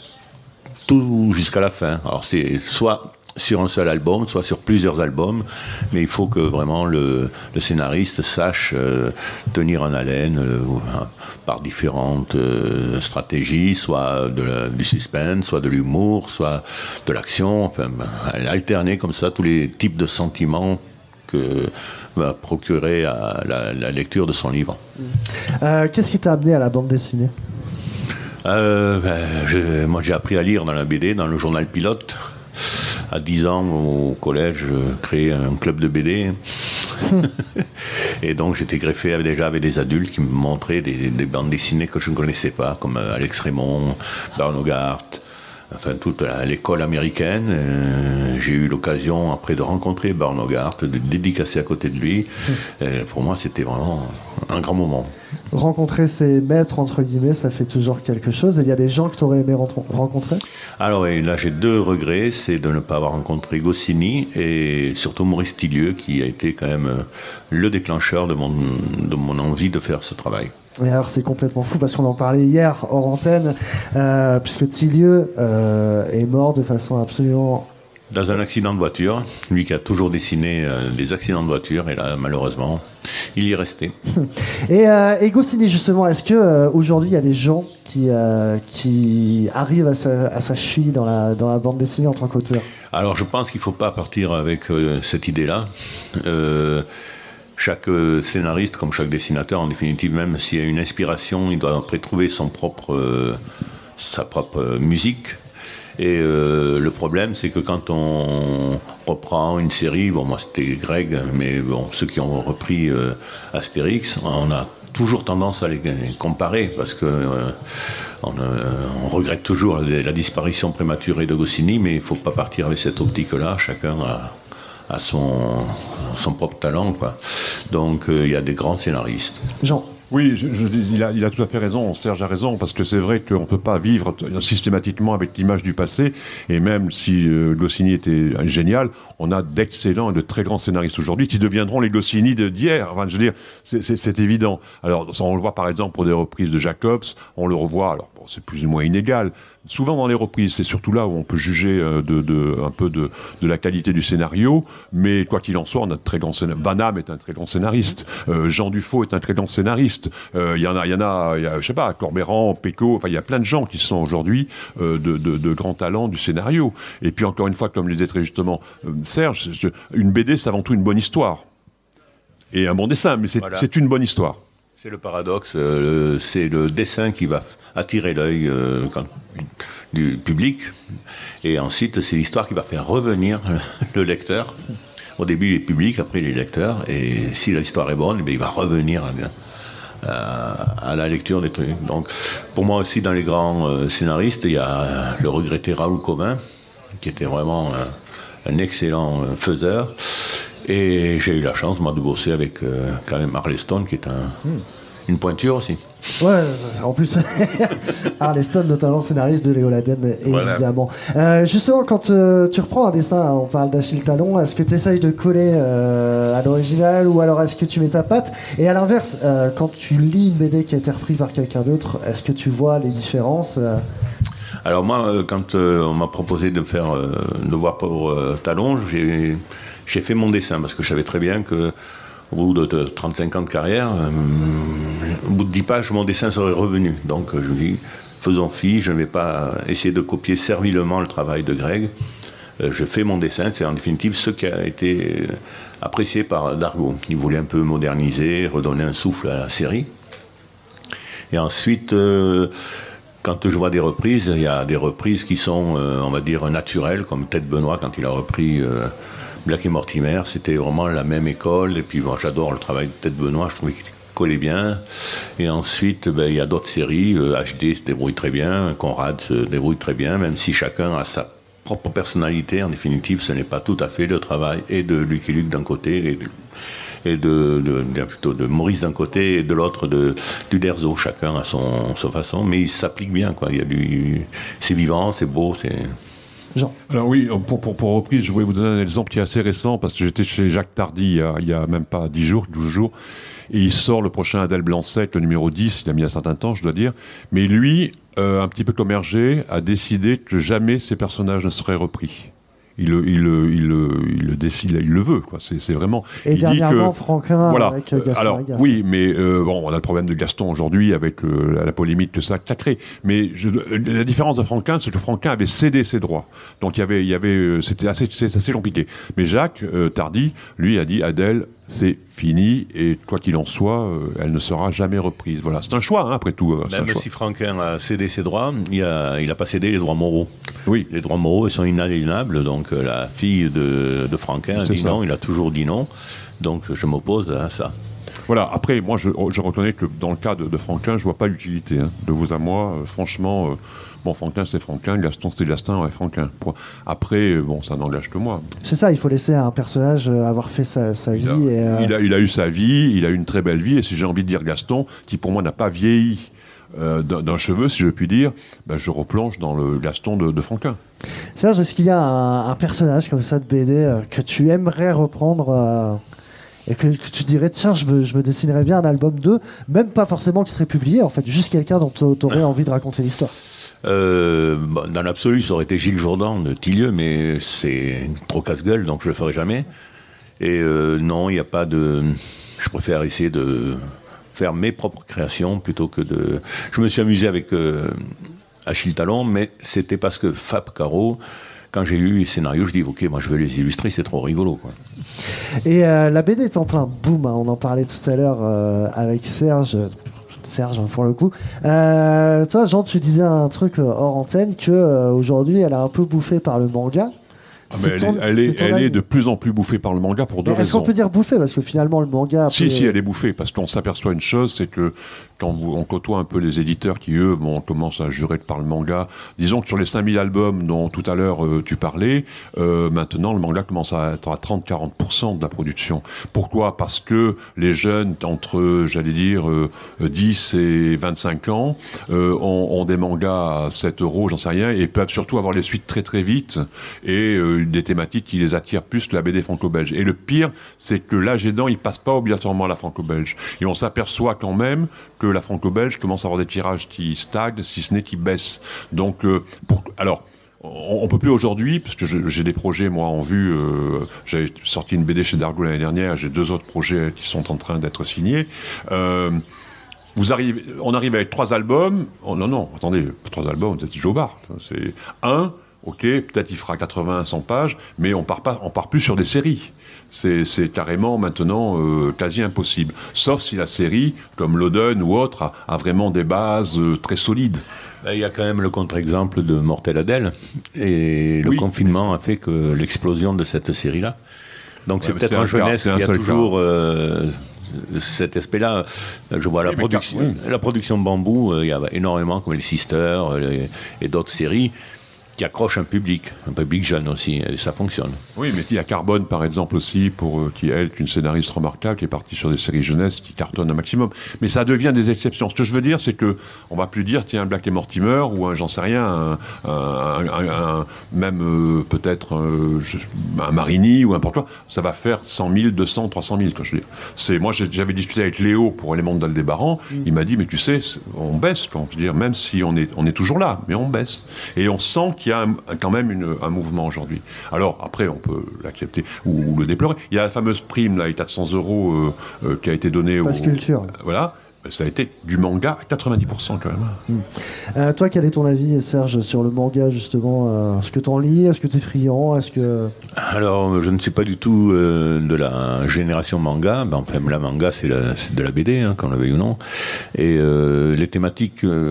tout jusqu'à la fin. Alors c'est soit sur un seul album, soit sur plusieurs albums, mais il faut que vraiment le, le scénariste sache euh, tenir en haleine euh, par différentes euh, stratégies, soit de la, du suspense, soit de l'humour, soit de l'action, enfin alterner comme ça tous les types de sentiments que va procurer à la, la lecture de son livre.
Euh, qu'est-ce qui t'a amené à la bande dessinée?
euh, ben, je, Moi j'ai appris à lire dans la B D, dans le journal Pilote. À dix ans, au collège, je créais un club de B D. Et donc j'étais greffé avec, déjà avec des adultes qui me montraient des, des bandes dessinées que je ne connaissais pas, comme Alex Raymond, Barnogart, enfin toute la, l'école américaine. Euh, j'ai eu l'occasion après de rencontrer Barnogart, de dédicacer à côté de lui. Et pour moi, c'était vraiment un grand moment.
rencontrer ses maîtres, entre guillemets, ça fait toujours quelque chose. Et il y a des gens que tu aurais aimé ren- rencontrer?
Alors oui, là j'ai deux regrets, c'est de ne pas avoir rencontré Goscinny et surtout Maurice Tillieux qui a été quand même euh, le déclencheur de mon, de mon envie de faire ce travail.
Et alors c'est complètement fou parce qu'on en parlait hier hors antenne, euh, puisque Tillieux euh, est mort de façon absolument...
Dans un accident de voiture, lui qui a toujours dessiné euh, des accidents de voiture, et là malheureusement, il y est resté.
Et, euh, et Goscinny, justement, est-ce que euh, aujourd'hui il y a des gens qui, euh, qui arrivent à sa, à sa cheville dans la, dans la bande dessinée en tant qu'auteur?
Alors je pense qu'il ne faut pas partir avec euh, cette idée-là. Euh, chaque euh, scénariste, comme chaque dessinateur, en définitive, même s'il y a une inspiration, il doit après trouver son propre, euh, sa propre euh, musique. Et euh, le problème, c'est que quand on reprend une série, bon, moi c'était Greg, mais bon, ceux qui ont repris euh, Astérix, on a toujours tendance à les comparer parce que euh, on, euh, on regrette toujours la, la disparition prématurée de Goscinny, mais il ne faut pas partir avec cette optique-là. Chacun a, a son, son propre talent, quoi. Donc il euh, y a des grands scénaristes.
Jean.
Oui, je, je, il, a, il a tout à fait raison, Serge a raison, parce que c'est vrai qu'on ne peut pas vivre t- systématiquement avec l'image du passé, et même si euh, Goscinny était génial, on a d'excellents et de très grands scénaristes aujourd'hui qui deviendront les Goscinny de- d'hier. Enfin, je veux dire, c'est, c'est, c'est évident. Alors, ça, on le voit par exemple pour des reprises de Jacobs, on le revoit, alors bon, c'est plus ou moins inégal. Souvent dans les reprises, c'est surtout là où on peut juger euh, de, de, un peu de, de la qualité du scénario, mais quoi qu'il en soit, on a de très grands scénaristes. Van Damme est un très grand scénariste, euh, Jean Dufaux est un très grand scénariste, il euh, y en a, il y en a, y a, je sais pas, Corberan, Pecot, enfin il y a plein de gens qui sont aujourd'hui euh, de, de, de grands talents du scénario. Et puis encore une fois, comme le disait très justement euh, Serge, une B D c'est avant tout une bonne histoire. Et un bon dessin, mais c'est,
Voilà.
c'est une bonne histoire.
C'est le paradoxe, euh, le- c'est le dessin qui va f- attirer l'œil euh, quand- du public, et ensuite c'est l'histoire qui va faire revenir le lecteur. Au début il est public, après il est lecteur, et si l'histoire est bonne, eh bien, il va revenir à, à- à la lecture des trucs. Donc pour moi aussi, dans les grands euh, scénaristes, il y a euh, le regretté Raoul Comin, qui était vraiment euh, un excellent euh, faiseur. Et j'ai eu la chance, moi, de bosser avec euh, quand même Arleston, qui est un, une pointure aussi.
Ouais, en plus, Arleston, notamment scénariste de Léo Laden,
Voilà.
évidemment. Euh, justement, quand euh, tu reprends un dessin, on parle d'Achille Talon, est-ce que tu essayes de coller euh, à l'original ou alors est-ce que tu mets ta patte? Et à l'inverse, euh, quand tu lis une B D qui a été reprise par quelqu'un d'autre, est-ce que tu vois les différences euh
Alors moi, euh, quand euh, on m'a proposé de faire euh, de voir pour euh, Talon, j'ai, j'ai fait mon dessin, parce que je savais très bien que au bout de, de trente-cinq ans de carrière, euh, au bout de dix pages, mon dessin serait revenu. Donc euh, je lui dis, faisons fi, je ne vais pas essayer de copier servilement le travail de Greg. Euh, je fais mon dessin, c'est en définitive ce qui a été euh, apprécié par Dargaud. Il voulait un peu moderniser, redonner un souffle à la série. Et ensuite, euh, quand je vois des reprises, il y a des reprises qui sont, euh, on va dire, naturelles, comme Ted Benoît quand il a repris euh, Black et Mortimer. C'était vraiment la même école. Et puis, bon, j'adore le travail de Ted Benoît, je trouvais qu'il collait bien. Et ensuite, ben, il y a d'autres séries. Euh, H D se débrouille très bien, Conrad se débrouille très bien, même si chacun a sa propre personnalité. En définitive, ce n'est pas tout à fait le travail et de Lucky Luke d'un côté et de, et de, de, de, plutôt de Maurice d'un côté et de l'autre de, d'Uderzo. Chacun a son, sa façon, mais il s'applique bien, quoi. Il y a du, c'est vivant, c'est beau, c'est...
Jean.
Alors oui, pour, pour, pour reprise, je voulais vous donner un exemple qui est assez récent, parce que j'étais chez Jacques Tardy il y a, il y a même pas dix jours, douze jours, et il sort le prochain Adèle Blanc-Sec, le numéro dix, il a mis un certain temps, je dois dire, mais lui, euh, un petit peu comme Hergé, a décidé que jamais ces personnages ne seraient repris. Il le, il le, il le, il le décide, il le veut, quoi. C'est, c'est vraiment.
Et
il
dernièrement,
dit que,
Franquin
voilà.
avec euh, Gaston
Alors
Lagaffe.
oui, mais euh, bon, on a le problème de Gaston aujourd'hui avec euh, la, la polémique que ça, que ça crée. Mais je, la différence de Franquin, c'est que Franquin avait cédé ses droits. Donc il y avait, il y avait, euh, c'était assez, c'est assez compliqué. Mais Jacques euh, Tardy, lui, a dit Adèle, c'est fini et quoi qu'il en soit, euh, elle ne sera jamais reprise. Voilà, c'est un choix, hein, après tout. Euh, c'est un
Même
choix.
si Franquin a cédé ses droits, il n'a il a pas cédé les droits moraux.
Oui.
Les droits moraux, ils sont inaliénables, donc euh, la fille de, de Franquin a
C'est
dit
ça.
non, il a toujours dit non, donc je m'oppose à ça.
Voilà, après, moi, je, je reconnais que dans le cas de, de Franquin, je vois pas l'utilité. Hein. De vous à moi, euh, franchement, euh, bon, Franquin, c'est Franquin, Gaston, c'est Gaston, ouais, Franquin. Point. Après, euh, bon, ça n'engage que moi.
C'est ça, il faut laisser un personnage euh, avoir fait sa, sa
Il a,
vie. Et, euh,
il, a, il a eu sa vie, il a eu une très belle vie, et si j'ai envie de dire Gaston, qui pour moi n'a pas vieilli euh, d'un, d'un cheveu, si je puis dire, ben, je replonge dans le Gaston de, de Franquin.
Serge, est-ce qu'il y a un, un personnage comme ça de B D euh, que tu aimerais reprendre euh, et que, que tu dirais, tiens, je me, je me dessinerais bien un album d'eux, même pas forcément qui serait publié, en fait, juste quelqu'un dont tu aurais envie de raconter l'histoire?
Euh, bah, dans l'absolu, ça aurait été Gilles Jourdan de Tillieux, mais c'est trop casse-gueule, donc je le ferai jamais. Et euh, non, il n'y a pas de... Je préfère essayer de faire mes propres créations plutôt que de... Je me suis amusé avec euh, Achille Talon, mais c'était parce que Fab Caro, quand j'ai lu les scénarios, je dis ok, moi je veux les illustrer, c'est trop rigolo, quoi.
Et euh, la B D est en plein boom, hein, on en parlait tout à l'heure euh, avec Serge. Serge, pour le coup. Euh, toi, Jean, tu disais un truc euh, hors antenne que euh, aujourd'hui, elle a un peu bouffé par le manga.
Ah, mais elle, ton, est, elle, est, elle est de plus en plus bouffée par le manga pour deux
mais
raisons.
Est-ce qu'on peut dire bouffée? Parce que finalement, le manga...
Si,
peut...
si, elle est bouffée, parce qu'on s'aperçoit une chose, c'est que quand vous, on côtoie un peu les éditeurs qui, eux, bon, commencent à jurer par le manga, disons que sur les cinq mille albums dont tout à l'heure euh, tu parlais, euh, maintenant, le manga commence à être à trente à quarante pour cent de la production. Pourquoi? Parce que les jeunes, entre, j'allais dire, euh, dix et vingt-cinq ans, euh, ont, ont des mangas à sept euros, j'en sais rien, et peuvent surtout avoir les suites très très vite, et euh, des thématiques qui les attirent plus que la B D franco-belge. Et le pire, c'est que l'âge aidant, il passe pas obligatoirement à la franco-belge. Et on s'aperçoit quand même que la franco-belge commence à avoir des tirages qui stagnent, si ce n'est qui baissent. Donc, euh, pour, alors, on, on peut plus aujourd'hui, parce que je, j'ai des projets, moi, en vue. Euh, j'avais sorti une B D chez Dargaud l'année dernière, j'ai deux autres projets qui sont en train d'être signés. Euh, Vous arrivez, on arrive avec trois albums. Oh, non, non, attendez, trois albums, vous êtes Jobard. C'est un, ok, peut-être il fera quatre-vingts, cent pages, mais on part pas, on part plus sur des séries. C'est, c'est carrément maintenant euh, quasi impossible. Sauf si la série, comme Loden ou autre, a, a vraiment des bases euh, très solides.
Il y a quand même le contre-exemple de Mortel Adèle. Et le
oui.
confinement a fait que l'explosion de cette série-là. Donc ouais, c'est peut-être
c'est
en
un
jeunesse
cas,
qui a toujours euh, cet aspect-là. Je vois la, oui, production, car, oui. la production de Bambou, il euh, y a énormément, comme les Sisters euh, et d'autres séries, qui accroche un public, un public jeune aussi, et ça fonctionne.
Oui, mais il y a Carbone, par exemple, aussi, pour, euh, qui, elle, est une scénariste remarquable, qui est partie sur des séries jeunesse, qui cartonnent un maximum. Mais ça devient des exceptions. Ce que je veux dire, c'est que on va plus dire, tiens, un Black et Mortimer, ou un, j'en sais rien, un, un, un, un même euh, peut-être euh, un Marini, ou n'importe quoi, ça va faire cent mille, deux cents, trois cent mille, quoi, je veux dire. C'est, moi, j'avais discuté avec Léo pour Les Mondes d'Aldébaran, mm. il m'a dit, mais tu sais, on baisse, quoi, je veux dire, même si on est, on est toujours là, mais on baisse. Et on sent qu'il Il y a un, quand même une, un mouvement aujourd'hui. Alors, après, on peut l'accepter ou, ou le déplorer. Il y a la fameuse prime, là, les quatre cents euros, euh, euh, qui a été donnée au...
Pass Culture.
Euh, voilà. Ça a été du manga à quatre-vingt-dix pour cent, quand même.
Mmh. Euh, toi, quel est ton avis, Serge, sur le manga, justement euh, Est-ce que tu en lis? Est-ce que tu es friand? Est-ce que...
Alors, je ne sais pas du tout euh, de la génération manga. Ben, enfin, la manga, c'est, la, c'est de la B D, hein, qu'on le veuille ou non. Et euh, les thématiques euh,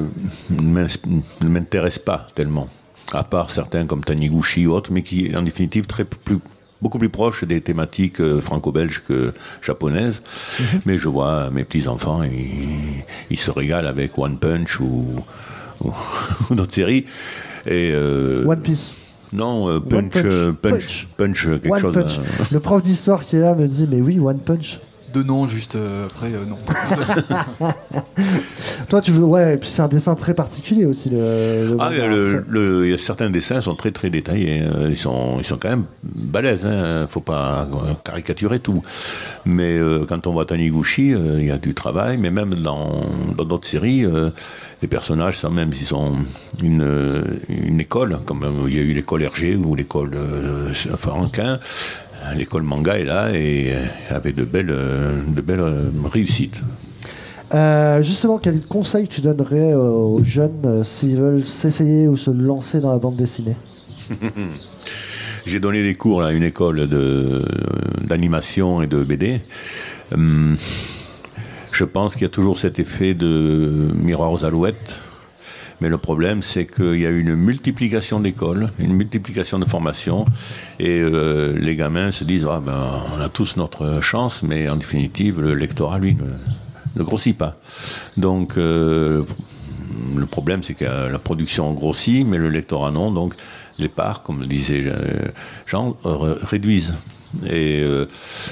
ne m'intéressent pas tellement. À part certains comme Taniguchi ou autres, mais qui, en définitive, très plus, beaucoup plus proches des thématiques euh, franco-belges que japonaises. Mm-hmm. Mais je vois mes petits-enfants, ils, ils se régalent avec One Punch ou, ou, ou d'autres séries. Et, euh,
One Piece.
Non, euh, punch, punch, euh, punch, punch, punch, quelque
One
chose.
Punch. Euh... Le prof d'histoire qui est là me dit, mais oui, One Punch.
De nom, juste euh, après, euh, non.
Toi, tu veux. Ouais, et puis c'est un dessin très particulier aussi. Le, le
ah, il y, a le, le, il y a certains dessins sont très très détaillés. Ils sont, ils sont quand même balèzes. Il hein. ne faut pas caricaturer tout. Mais euh, quand on voit Taniguchi, euh, il y a du travail. Mais même dans, dans d'autres séries, euh, les personnages, sont même ils ont une, une école, comme il y a eu l'école Hergé ou l'école euh, Franquin. L'école manga est là et avec de belles, de belles réussites.
Euh, justement, quel conseil tu donnerais euh, aux jeunes euh, s'ils veulent s'essayer ou se lancer dans la bande dessinée?
J'ai donné des cours à une école de, d'animation et de B D. Hum, je pense qu'il y a toujours cet effet de miroir aux alouettes. Mais le problème, c'est qu'il y a une multiplication d'écoles, une multiplication de formations, et euh, les gamins se disent ah, ben, on a tous notre chance, mais en définitive, le lectorat, lui, ne, ne grossit pas. Donc, euh, le problème, c'est que la production grossit, mais le lectorat non. Donc, les parts, comme le disait Jean, réduisent. Et euh,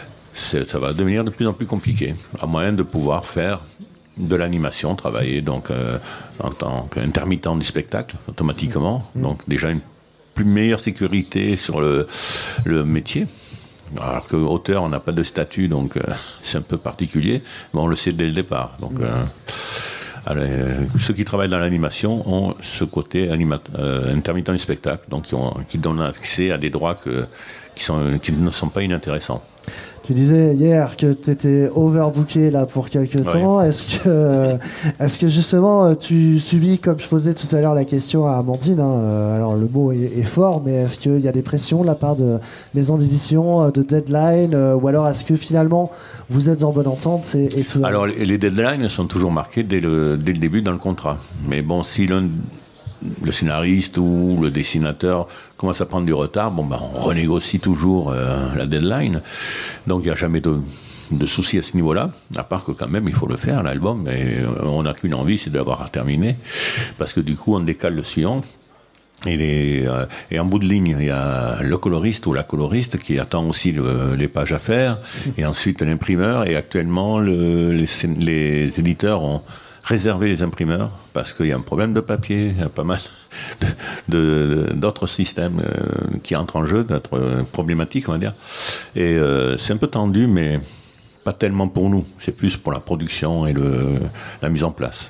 ça va devenir de plus en plus compliqué, à moyen de pouvoir faire de l'animation, travailler donc, euh, en tant qu'intermittent du spectacle, automatiquement. Mmh. Donc déjà une plus meilleure sécurité sur le, le métier. Alors qu'auteur, on n'a pas de statut, donc euh, c'est un peu particulier, mais on le sait dès le départ. Donc, euh, alors, euh, ceux qui travaillent dans l'animation ont ce côté anima- euh, intermittent du spectacle, donc qui, ont, qui donnent accès à des droits que, qui, sont, qui ne sont pas inintéressants.
Tu disais hier que tu étais overbooké là pour quelques temps. Ouais. Est-ce que, est-ce que justement tu subis, comme je posais tout à l'heure la question à Amandine, hein, alors le mot est, est fort, mais est-ce qu'il y a des pressions de la part de maisons d'édition, de deadline, euh, ou alors est-ce que finalement vous êtes en bonne entente et, et tout?
Alors les, les deadlines sont toujours marqués dès le, dès le début dans le contrat. Mais bon, si l'un le scénariste ou le dessinateur commence à prendre du retard, bon ben on renégocie toujours euh, la deadline. Donc il n'y a jamais de, de souci à ce niveau-là, à part que quand même il faut le faire, l'album, et on n'a qu'une envie, c'est de l'avoir terminé, parce que du coup on décale le suivant. Et, les, euh, et en bout de ligne, il y a le coloriste ou la coloriste qui attend aussi le, les pages à faire, et ensuite l'imprimeur, et actuellement le, les, les éditeurs ont réserver les imprimeurs, parce qu'il y a un problème de papier, il y a pas mal de, de, d'autres systèmes euh, qui entrent en jeu, d'autres euh, problématiques, on va dire. Et euh, c'est un peu tendu, mais pas tellement pour nous. C'est plus pour la production et le, la mise en place.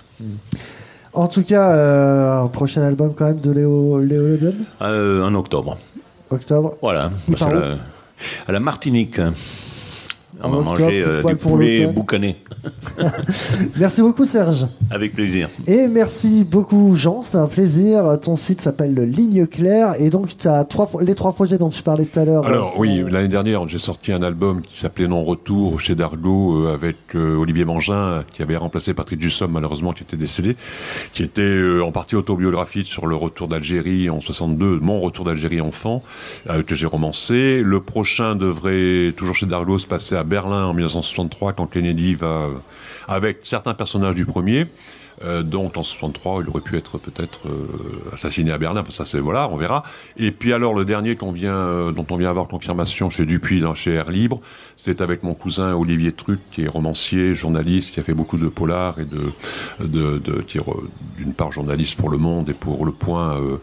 En tout cas, euh, un prochain album quand même de Léo, Léo Ledon
euh, En octobre.
Octobre.
Voilà.
Il part où ?
la, à la Martinique. On va
octobre,
manger euh, du poulet boucané.
Merci beaucoup Serge.
Avec plaisir.
Et merci beaucoup Jean, c'était un plaisir. Ton site s'appelle Ligne Claire et donc tu as trois, les trois projets dont tu parlais tout à l'heure.
Alors
sont...
oui, l'année dernière j'ai sorti un album qui s'appelait Non Retour chez Dargaud euh, avec euh, Olivier Mangin qui avait remplacé Patrick Dussopt malheureusement qui était décédé, qui était euh, en partie autobiographique sur le retour d'Algérie en soixante-deux, mon retour d'Algérie enfant, euh, que j'ai romancé. Le prochain devrait toujours chez Dargaud se passer à Berlin en dix-neuf cent soixante-trois quand Kennedy va euh, avec certains personnages du premier. Euh, donc en soixante-trois, il aurait pu être peut-être euh, assassiné à Berlin. Enfin, ça c'est voilà, on verra. Et puis alors le dernier qu'on vient, euh, dont on vient avoir confirmation chez Dupuis, dans, chez Air Libre, c'est avec mon cousin Olivier Truc, qui est romancier, journaliste, qui a fait beaucoup de polars et de, de, de qui est d'une part journaliste pour Le Monde et pour Le Point euh,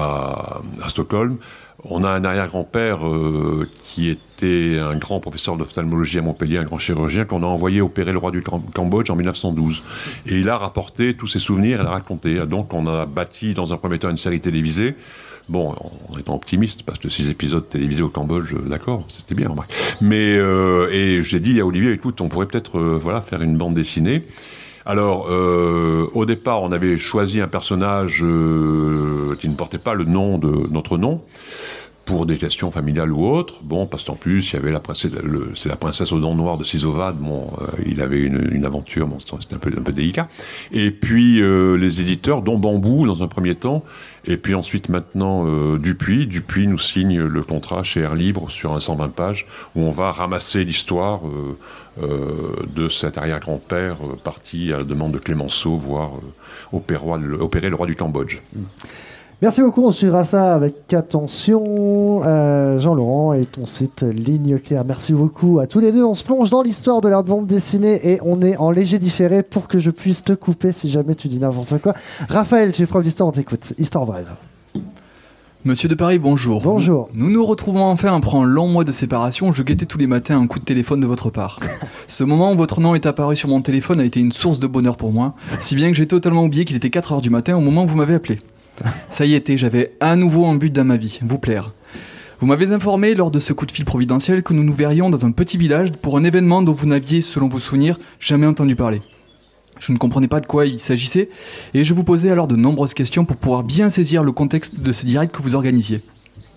à, à Stockholm. On a un arrière-grand-père euh, qui était un grand professeur d'ophtalmologie à Montpellier, un grand chirurgien qu'on a envoyé opérer le roi du Cambodge en dix-neuf cent douze. Et il a rapporté tous ses souvenirs, il a raconté. Donc on a bâti dans un premier temps une série télévisée. Bon, en étant optimiste, parce que six épisodes télévisés au Cambodge, d'accord, c'était bien, remarque. Mais, euh, et j'ai dit à Olivier, écoute, on pourrait peut-être euh, voilà, faire une bande dessinée. Alors, euh, au départ, on avait choisi un personnage euh, qui ne portait pas le nom de notre nom, pour des questions familiales ou autres. Bon, parce qu'en plus, il y avait la princesse, le, c'est la princesse aux dents noires de Sisovad. Bon, euh, il avait une, une aventure, bon, c'était un peu, un peu délicat. Et puis, euh, les éditeurs, dont Bambou, dans un premier temps, et puis ensuite, maintenant, euh, Dupuis. Dupuis nous signe le contrat chez Air Libre sur un cent vingt pages, où on va ramasser l'histoire euh, euh, de cet arrière-grand-père euh, parti à la demande de Clémenceau, voir euh, opérer, le, opérer le roi du Cambodge. Mmh.
Merci beaucoup, on suivra ça avec attention. Euh, Jean-Laurent et ton site Ligne Claire. Merci beaucoup à tous les deux. On se plonge dans l'histoire de la bande dessinée et on est en léger différé pour que je puisse te couper si jamais tu dis n'importe quoi. Raphaël, tu es prof d'histoire, on t'écoute. Histoire brève.
Monsieur de Paris, bonjour.
Bonjour.
Nous nous retrouvons enfin après un long mois de séparation. Je guettais tous les matins un coup de téléphone de votre part. Ce moment où votre nom est apparu sur mon téléphone a été une source de bonheur pour moi, si bien que j'ai totalement oublié qu'il était quatre heures du matin au moment où vous m'avez appelé. Ça y était, j'avais à nouveau un but dans ma vie, vous plaire. Vous m'avez informé lors de ce coup de fil providentiel que nous nous verrions dans un petit village pour un événement dont vous n'aviez, selon vos souvenirs, jamais entendu parler. Je ne comprenais pas de quoi il s'agissait et je vous posais alors de nombreuses questions pour pouvoir bien saisir le contexte de ce direct que vous organisiez.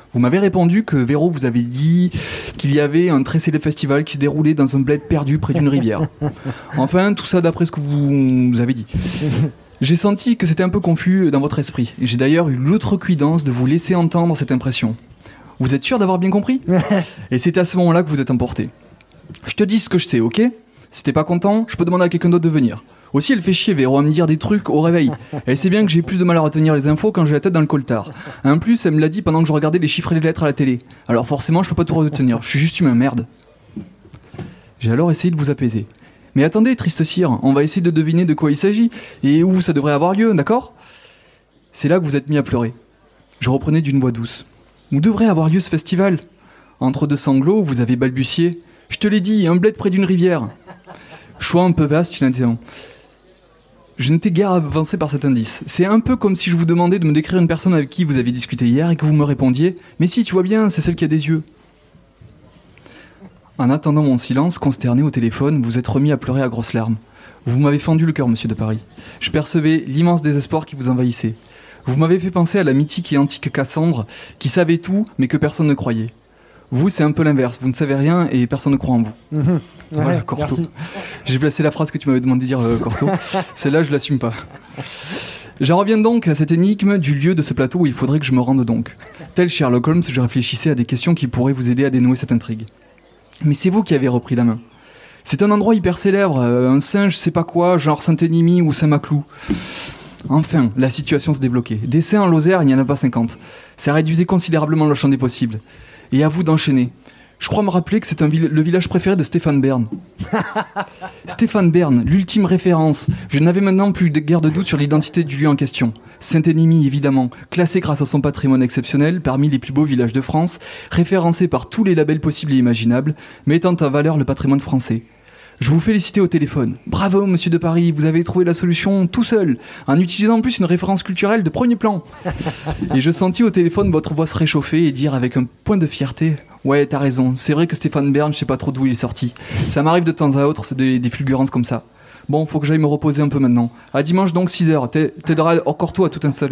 Vous m'avez répondu que Véro vous avait dit qu'il y avait un très célèbre festival qui se déroulait dans un bled perdu près d'une rivière. Enfin, tout ça d'après ce que vous, vous avez dit. J'ai senti que c'était un peu confus dans votre esprit. Et j'ai d'ailleurs eu l'outrecuidance de vous laisser entendre cette impression. Vous êtes sûr d'avoir bien compris ? Et c'est à ce moment-là que vous êtes emporté. Je te dis ce que je sais, ok ? Si t'es pas content, je peux demander à quelqu'un d'autre de venir. Aussi, elle fait chier Véro à me dire des trucs au réveil. Elle sait bien que j'ai plus de mal à retenir les infos quand j'ai la tête dans le coltard. En plus, elle me l'a dit pendant que je regardais les chiffres et les lettres à la télé. Alors forcément, je peux pas tout retenir. Je suis juste humain, merde. J'ai alors essayé de vous apaiser. Mais attendez, triste cire, on va essayer de deviner de quoi il s'agit et où ça devrait avoir lieu, d'accord ? C'est là que vous êtes mis à pleurer. Je reprenais d'une voix douce. Où devrait avoir lieu ce festival ? Entre deux sanglots, vous avez balbutié. Je te l'ai dit, un bled près d'une rivière. Choix un peu vaste, il interrompt. Je n'étais guère avancé par cet indice. C'est un peu comme si je vous demandais de me décrire une personne avec qui vous avez discuté hier et que vous me répondiez « Mais si, tu vois bien, c'est celle qui a des yeux. » En attendant mon silence, consterné au téléphone, vous êtes remis à pleurer à grosses larmes. Vous m'avez fendu le cœur, monsieur de Paris. Je percevais l'immense désespoir qui vous envahissait. Vous m'avez fait penser à la mythique et antique Cassandre, qui savait tout, mais que personne ne croyait. Vous, c'est un peu l'inverse. Vous ne savez rien et personne ne croit en vous.
Mmh.
Voilà,
Ouais,
Corto.
merci.
J'ai placé la phrase que tu m'avais demandé de dire, euh, Corto. Celle-là, je l'assume pas. J'en reviens donc à cette énigme du lieu de ce plateau où il faudrait que je me rende donc. Tel Sherlock Holmes, je réfléchissais à des questions qui pourraient vous aider à dénouer cette intrigue. Mais c'est vous qui avez repris la main. C'est un endroit hyper célèbre, euh, un singe, je sais pas quoi, genre Saint-Énimie ou Saint-Maclou. Enfin, la situation se débloquait. D'essais en Lozère, il n'y en a pas cinquante. Ça réduisait considérablement le champ des possibles. Et à vous d'enchaîner. Je crois me rappeler que c'est un vill- le village préféré de Stéphane Bern. Stéphane Bern, l'ultime référence. Je n'avais maintenant plus de guère de doute sur l'identité du lieu en question. Saint-Énimie, évidemment, classé grâce à son patrimoine exceptionnel parmi les plus beaux villages de France, référencé par tous les labels possibles et imaginables, mettant en valeur le patrimoine français. Je vous félicitais au téléphone. Bravo, monsieur de Paris, vous avez trouvé la solution tout seul, en utilisant en plus une référence culturelle de premier plan. Et je sentis au téléphone votre voix se réchauffer et dire avec un point de fierté « Ouais, t'as raison, c'est vrai que Stéphane Bern, je sais pas trop d'où il est sorti. Ça m'arrive de temps à autre, c'est des, des fulgurances comme ça. Bon, faut que j'aille me reposer un peu maintenant. À dimanche donc, six heures, t'aideras encore toi à tout installer. »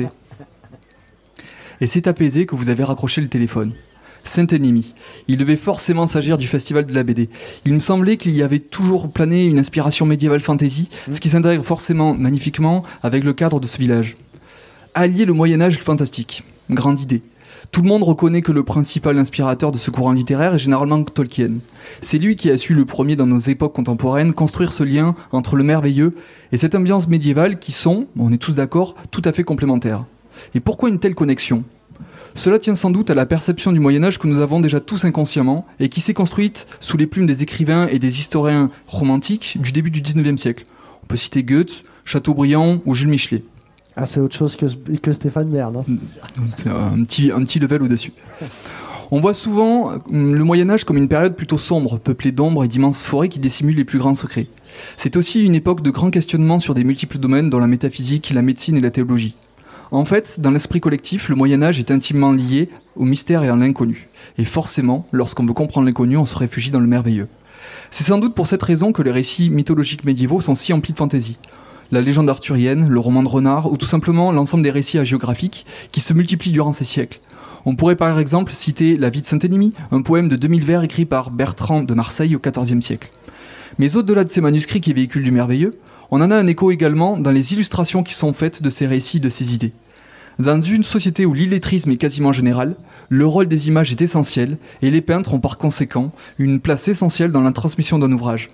Et c'est apaisé que vous avez raccroché le téléphone. Saint-Énimie. Il devait forcément s'agir du festival de la B D. Il me semblait qu'il y avait toujours plané une inspiration médiévale fantasy, ce qui s'intègre forcément magnifiquement avec le cadre de ce village. Allier le Moyen-Âge et le fantastique. Grande idée. Tout le monde reconnaît que le principal inspirateur de ce courant littéraire est généralement Tolkien. C'est lui qui a su le premier dans nos époques contemporaines construire ce lien entre le merveilleux et cette ambiance médiévale qui sont, on est tous d'accord, tout à fait complémentaires. Et pourquoi une telle connexion ? Cela tient sans doute à la perception du Moyen-Âge que nous avons déjà tous inconsciemment et qui s'est construite sous les plumes des écrivains et des historiens romantiques du début du dix-neuvième siècle. On peut citer Goethe, Chateaubriand ou Jules Michelet.
Ah, c'est autre chose que, que Stéphane Bern. Hein, c'est sûr.
C'est un petit, un petit level au-dessus. On voit souvent le Moyen-Âge comme une période plutôt sombre, peuplée d'ombres et d'immenses forêts qui dissimulent les plus grands secrets. C'est aussi une époque de grands questionnements sur des multiples domaines dont la métaphysique, la médecine et la théologie. En fait, dans l'esprit collectif, le Moyen-Âge est intimement lié au mystère et à l'inconnu. Et forcément, lorsqu'on veut comprendre l'inconnu, on se réfugie dans le merveilleux. C'est sans doute pour cette raison que les récits mythologiques médiévaux sont si emplis de fantaisie. La légende arthurienne, le roman de renard, ou tout simplement l'ensemble des récits hagiographiques qui se multiplient durant ces siècles. On pourrait par exemple citer La vie de Saint-Énimie, un poème de deux mille vers écrit par Bertrand de Marseille au quatorzième siècle. Mais au-delà de ces manuscrits qui véhiculent du merveilleux, on en a un écho également dans les illustrations qui sont faites de ces récits, de ces idées. Dans une société où l'illettrisme est quasiment général, le rôle des images est essentiel et les peintres ont par conséquent une place essentielle dans la transmission d'un ouvrage.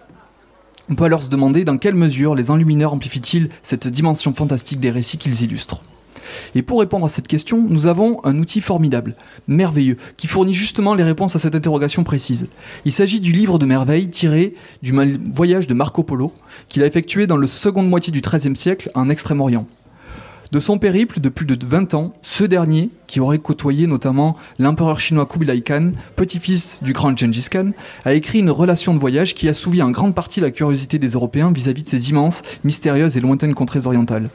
On peut alors se demander dans quelle mesure les enlumineurs amplifient-ils cette dimension fantastique des récits qu'ils illustrent. Et pour répondre à cette question, nous avons un outil formidable, merveilleux, qui fournit justement les réponses à cette interrogation précise. Il s'agit du livre de merveilles tiré du voyage de Marco Polo, qu'il a effectué dans la seconde moitié du treizième siècle en Extrême-Orient. De son périple de plus de vingt ans, ce dernier, qui aurait côtoyé notamment l'empereur chinois Kubilai Khan, petit-fils du grand Gengis Khan, a écrit une relation de voyage qui assouvit en grande partie la curiosité des Européens vis-à-vis de ces immenses, mystérieuses et lointaines contrées orientales.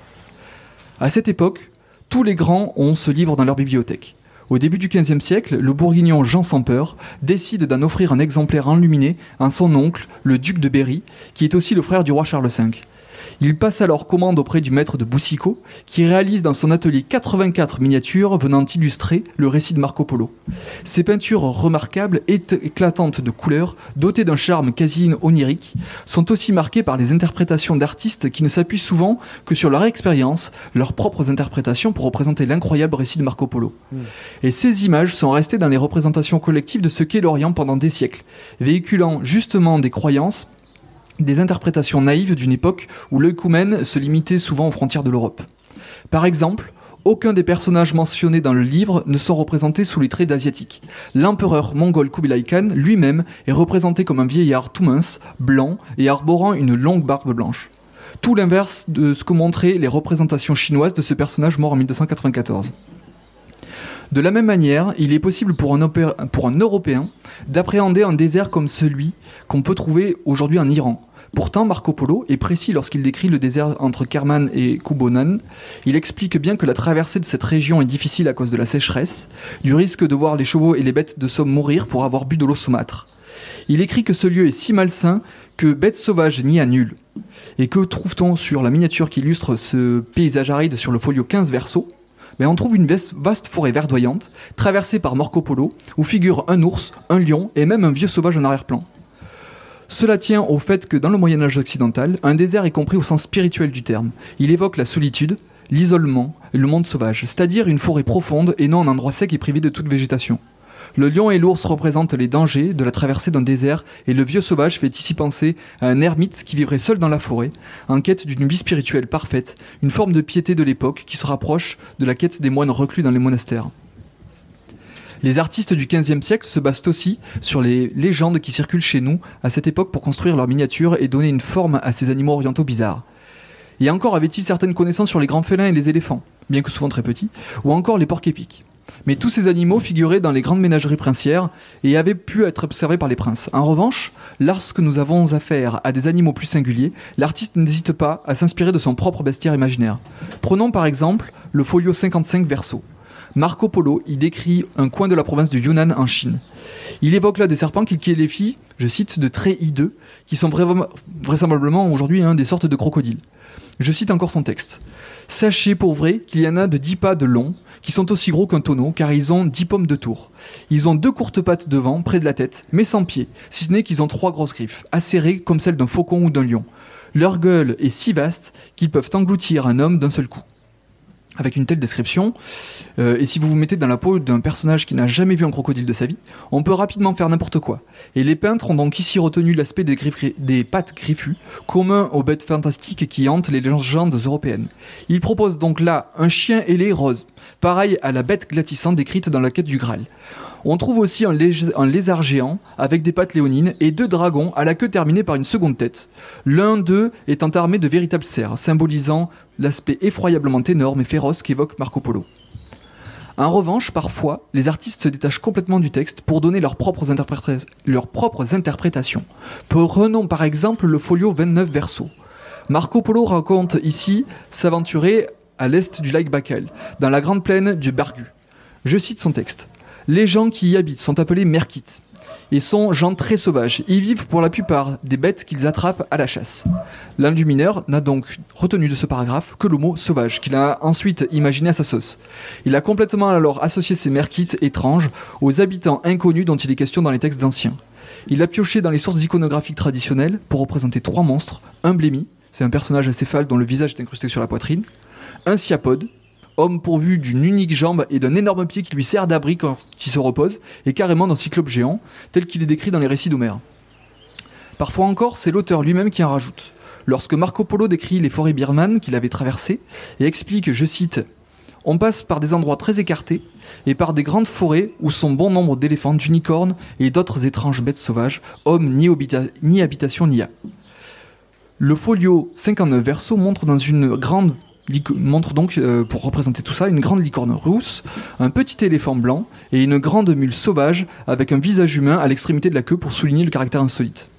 À cette époque, tous les grands ont ce livre dans leur bibliothèque. Au début du quinzième siècle, le bourguignon Jean sans peur décide d'en offrir un exemplaire enluminé à son oncle, le duc de Berry, qui est aussi le frère du roi Charles cinq. Il passe alors commande auprès du maître de Boucicaut, qui réalise dans son atelier quatre-vingt-quatre miniatures venant illustrer le récit de Marco Polo. Ces peintures remarquables, éclatantes de couleurs, dotées d'un charme quasi onirique, sont aussi marquées par les interprétations d'artistes qui ne s'appuient souvent que sur leur expérience, leurs propres interprétations pour représenter l'incroyable récit de Marco Polo. Mmh. Et ces images sont restées dans les représentations collectives de ce qu'est l'Orient pendant des siècles, véhiculant justement des croyances, des interprétations naïves d'une époque où l'œcumène se limitait souvent aux frontières de l'Europe. Par exemple, aucun des personnages mentionnés dans le livre ne sont représentés sous les traits d'asiatiques. L'empereur mongol Kubilai Khan lui-même est représenté comme un vieillard tout mince, blanc et arborant une longue barbe blanche. Tout l'inverse de ce que montraient les représentations chinoises de ce personnage mort en mille deux cent quatre-vingt-quatorze. De la même manière, il est possible pour un, opé- pour un Européen d'appréhender un désert comme celui qu'on peut trouver aujourd'hui en Iran. Pourtant, Marco Polo est précis lorsqu'il décrit le désert entre Kerman et Kubonan. Il explique bien que la traversée de cette région est difficile à cause de la sécheresse, du risque de voir les chevaux et les bêtes de somme mourir pour avoir bu de l'eau saumâtre. Il écrit que ce lieu est si malsain que bêtes sauvages n'y a nul. Et que trouve-t-on sur la miniature qui illustre ce paysage aride sur le folio quinze verso ? Mais on trouve une vaste forêt verdoyante, traversée par Marco Polo, où figurent un ours, un lion et même un vieux sauvage en arrière-plan. Cela tient au fait que dans le Moyen-Âge occidental, un désert est compris au sens spirituel du terme. Il évoque la solitude, l'isolement et le monde sauvage, c'est-à-dire une forêt profonde et non un endroit sec et privé de toute végétation. Le lion et l'ours représentent les dangers de la traversée d'un désert et le vieux sauvage fait ici penser à un ermite qui vivrait seul dans la forêt, en quête d'une vie spirituelle parfaite, une forme de piété de l'époque qui se rapproche de la quête des moines reclus dans les monastères. Les artistes du quinzième siècle se basent aussi sur les légendes qui circulent chez nous à cette époque pour construire leurs miniatures et donner une forme à ces animaux orientaux bizarres. Et encore avait-il certaines connaissances sur les grands félins et les éléphants, bien que souvent très petits, ou encore les porcs-épics. Mais tous ces animaux figuraient dans les grandes ménageries princières et avaient pu être observés par les princes. En revanche, lorsque nous avons affaire à des animaux plus singuliers, l'artiste n'hésite pas à s'inspirer de son propre bestiaire imaginaire. Prenons par exemple le folio cinquante-cinq verso. Marco Polo y décrit un coin de la province du Yunnan en Chine. Il évoque là des serpents qu'il qualifie, je cite, de traits hideux, qui sont vra- vraisemblablement aujourd'hui hein, des sortes de crocodiles. Je cite encore son texte. « Sachez pour vrai qu'il y en a de dix pas de long, qui sont aussi gros qu'un tonneau, car ils ont dix pommes de tour. Ils ont deux courtes pattes devant, près de la tête, mais sans pieds, si ce n'est qu'ils ont trois grosses griffes, acérées comme celles d'un faucon ou d'un lion. Leur gueule est si vaste qu'ils peuvent engloutir un homme d'un seul coup. » Avec une telle description, euh, et si vous vous mettez dans la peau d'un personnage qui n'a jamais vu un crocodile de sa vie, on peut rapidement faire n'importe quoi. Et les peintres ont donc ici retenu l'aspect des, griffes, des pattes griffues, commun aux bêtes fantastiques qui hantent les légendes européennes. Ils proposent donc là un chien ailé rose, pareil à la bête glatissante décrite dans la quête du Graal. On trouve aussi un, lég- un lézard géant avec des pattes léonines et deux dragons à la queue terminée par une seconde tête. L'un d'eux étant armé de véritables cerfs, symbolisant l'aspect effroyablement énorme et féroce qu'évoque Marco Polo. En revanche, parfois, les artistes se détachent complètement du texte pour donner leurs propres, interpréta- leurs propres interprétations. Prenons par exemple le folio vingt-neuf verso. Marco Polo raconte ici s'aventurer à l'est du lac Baïkal, dans la grande plaine du Bargu. Je cite son texte. Les gens qui y habitent sont appelés merkites et sont gens très sauvages. Ils vivent pour la plupart des bêtes qu'ils attrapent à la chasse. L'enlumineur n'a donc retenu de ce paragraphe que le mot sauvage, qu'il a ensuite imaginé à sa sauce. Il a complètement alors associé ces merkites étranges aux habitants inconnus dont il est question dans les textes anciens. Il a pioché dans les sources iconographiques traditionnelles pour représenter trois monstres, un blémi, c'est un personnage acéphale dont le visage est incrusté sur la poitrine, un sciapode, homme pourvu d'une unique jambe et d'un énorme pied qui lui sert d'abri quand il se repose, et carrément d'un cyclope géant, tel qu'il est décrit dans les récits d'Homère. Parfois encore, c'est l'auteur lui-même qui en rajoute. Lorsque Marco Polo décrit les forêts birmanes qu'il avait traversées, et explique, je cite, « On passe par des endroits très écartés, et par des grandes forêts où sont bon nombre d'éléphants, d'unicornes et d'autres étranges bêtes sauvages, hommes ni, obita- ni habitation n'y a. » Le folio cinquante-neuf verso montre dans une grande montre donc, euh, pour représenter tout ça, une grande licorne rousse, un petit éléphant blanc et une grande mule sauvage avec un visage humain à l'extrémité de la queue pour souligner le caractère insolite.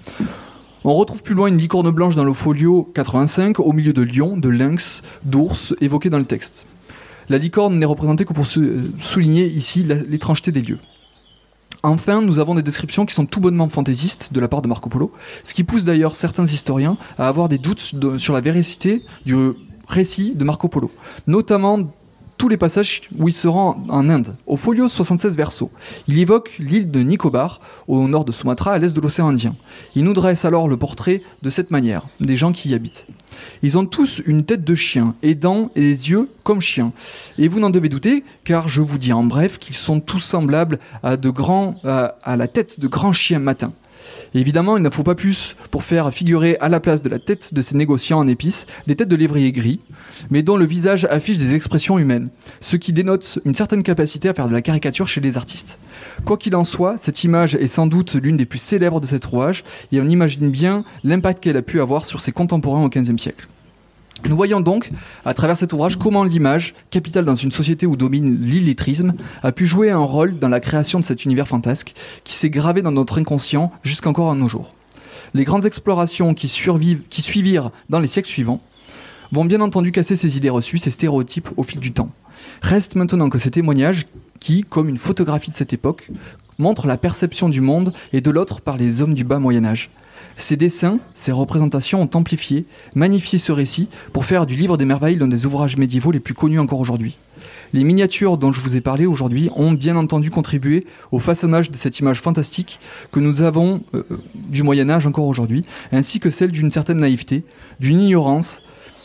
On retrouve plus loin une licorne blanche dans le folio quatre-vingt-cinq, au milieu de lions, de lynx, d'ours évoqués dans le texte. La licorne n'est représentée que pour souligner ici l'étrangeté des lieux. Enfin, nous avons des descriptions qui sont tout bonnement fantaisistes de la part de Marco Polo, ce qui pousse d'ailleurs certains historiens à avoir des doutes de- sur la véracité du récit de Marco Polo, notamment tous les passages où il se rend en Inde. Au folio soixante-seize verso, il évoque l'île de Nicobar, au nord de Sumatra, à l'est de l'océan Indien. Il nous dresse alors le portrait de cette manière, des gens qui y habitent. Ils ont tous une tête de chien, et dents et des yeux comme chiens. Et vous n'en devez douter, car je vous dis en bref qu'ils sont tous semblables à, de grands, à, à la tête de grands chiens matins. Et évidemment, il ne faut pas plus pour faire figurer à la place de la tête de ces négociants en épices des têtes de lévriers gris, mais dont le visage affiche des expressions humaines, ce qui dénote une certaine capacité à faire de la caricature chez les artistes. Quoi qu'il en soit, cette image est sans doute l'une des plus célèbres de cet ouvrage, et on imagine bien l'impact qu'elle a pu avoir sur ses contemporains au quinzième siècle. Nous voyons donc, à travers cet ouvrage, comment l'image, capitale dans une société où domine l'illettrisme, a pu jouer un rôle dans la création de cet univers fantasque qui s'est gravé dans notre inconscient jusqu'encore à nos jours. Les grandes explorations qui, survivent, qui suivirent dans les siècles suivants vont bien entendu casser ces idées reçues, ces stéréotypes au fil du temps. Reste maintenant que ces témoignages qui, comme une photographie de cette époque, montrent la perception du monde et de l'autre par les hommes du bas Moyen-Âge. Ces dessins, ces représentations ont amplifié, magnifié ce récit pour faire du Livre des Merveilles l'un des ouvrages médiévaux les plus connus encore aujourd'hui. Les miniatures dont je vous ai parlé aujourd'hui ont bien entendu contribué au façonnage de cette image fantastique que nous avons euh, du Moyen-Âge encore aujourd'hui, ainsi que celle d'une certaine naïveté, d'une ignorance,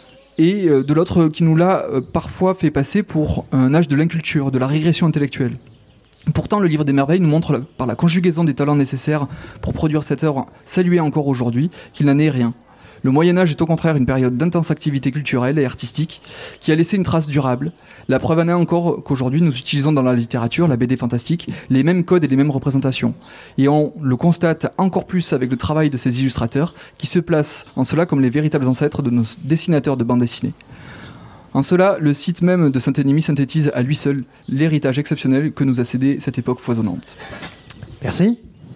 et euh, de l'autre qui nous l'a euh, parfois fait passer pour un âge de l'inculture, de la régression intellectuelle. Pourtant, le Livre des Merveilles nous montre, par la conjugaison des talents nécessaires pour produire cette œuvre saluée encore aujourd'hui, qu'il n'en est rien. Le Moyen-Âge est au contraire une période d'intense activité culturelle et artistique qui a laissé une trace durable. La preuve en est encore qu'aujourd'hui, nous utilisons dans la littérature, la B D fantastique, les mêmes codes et les mêmes représentations. Et on le constate encore plus avec le travail de ces illustrateurs qui se placent en cela comme les véritables ancêtres de nos dessinateurs de bande dessinée. En cela, le site même de Saint-Énimie synthétise à lui seul l'héritage exceptionnel que nous a cédé cette époque foisonnante.
Merci.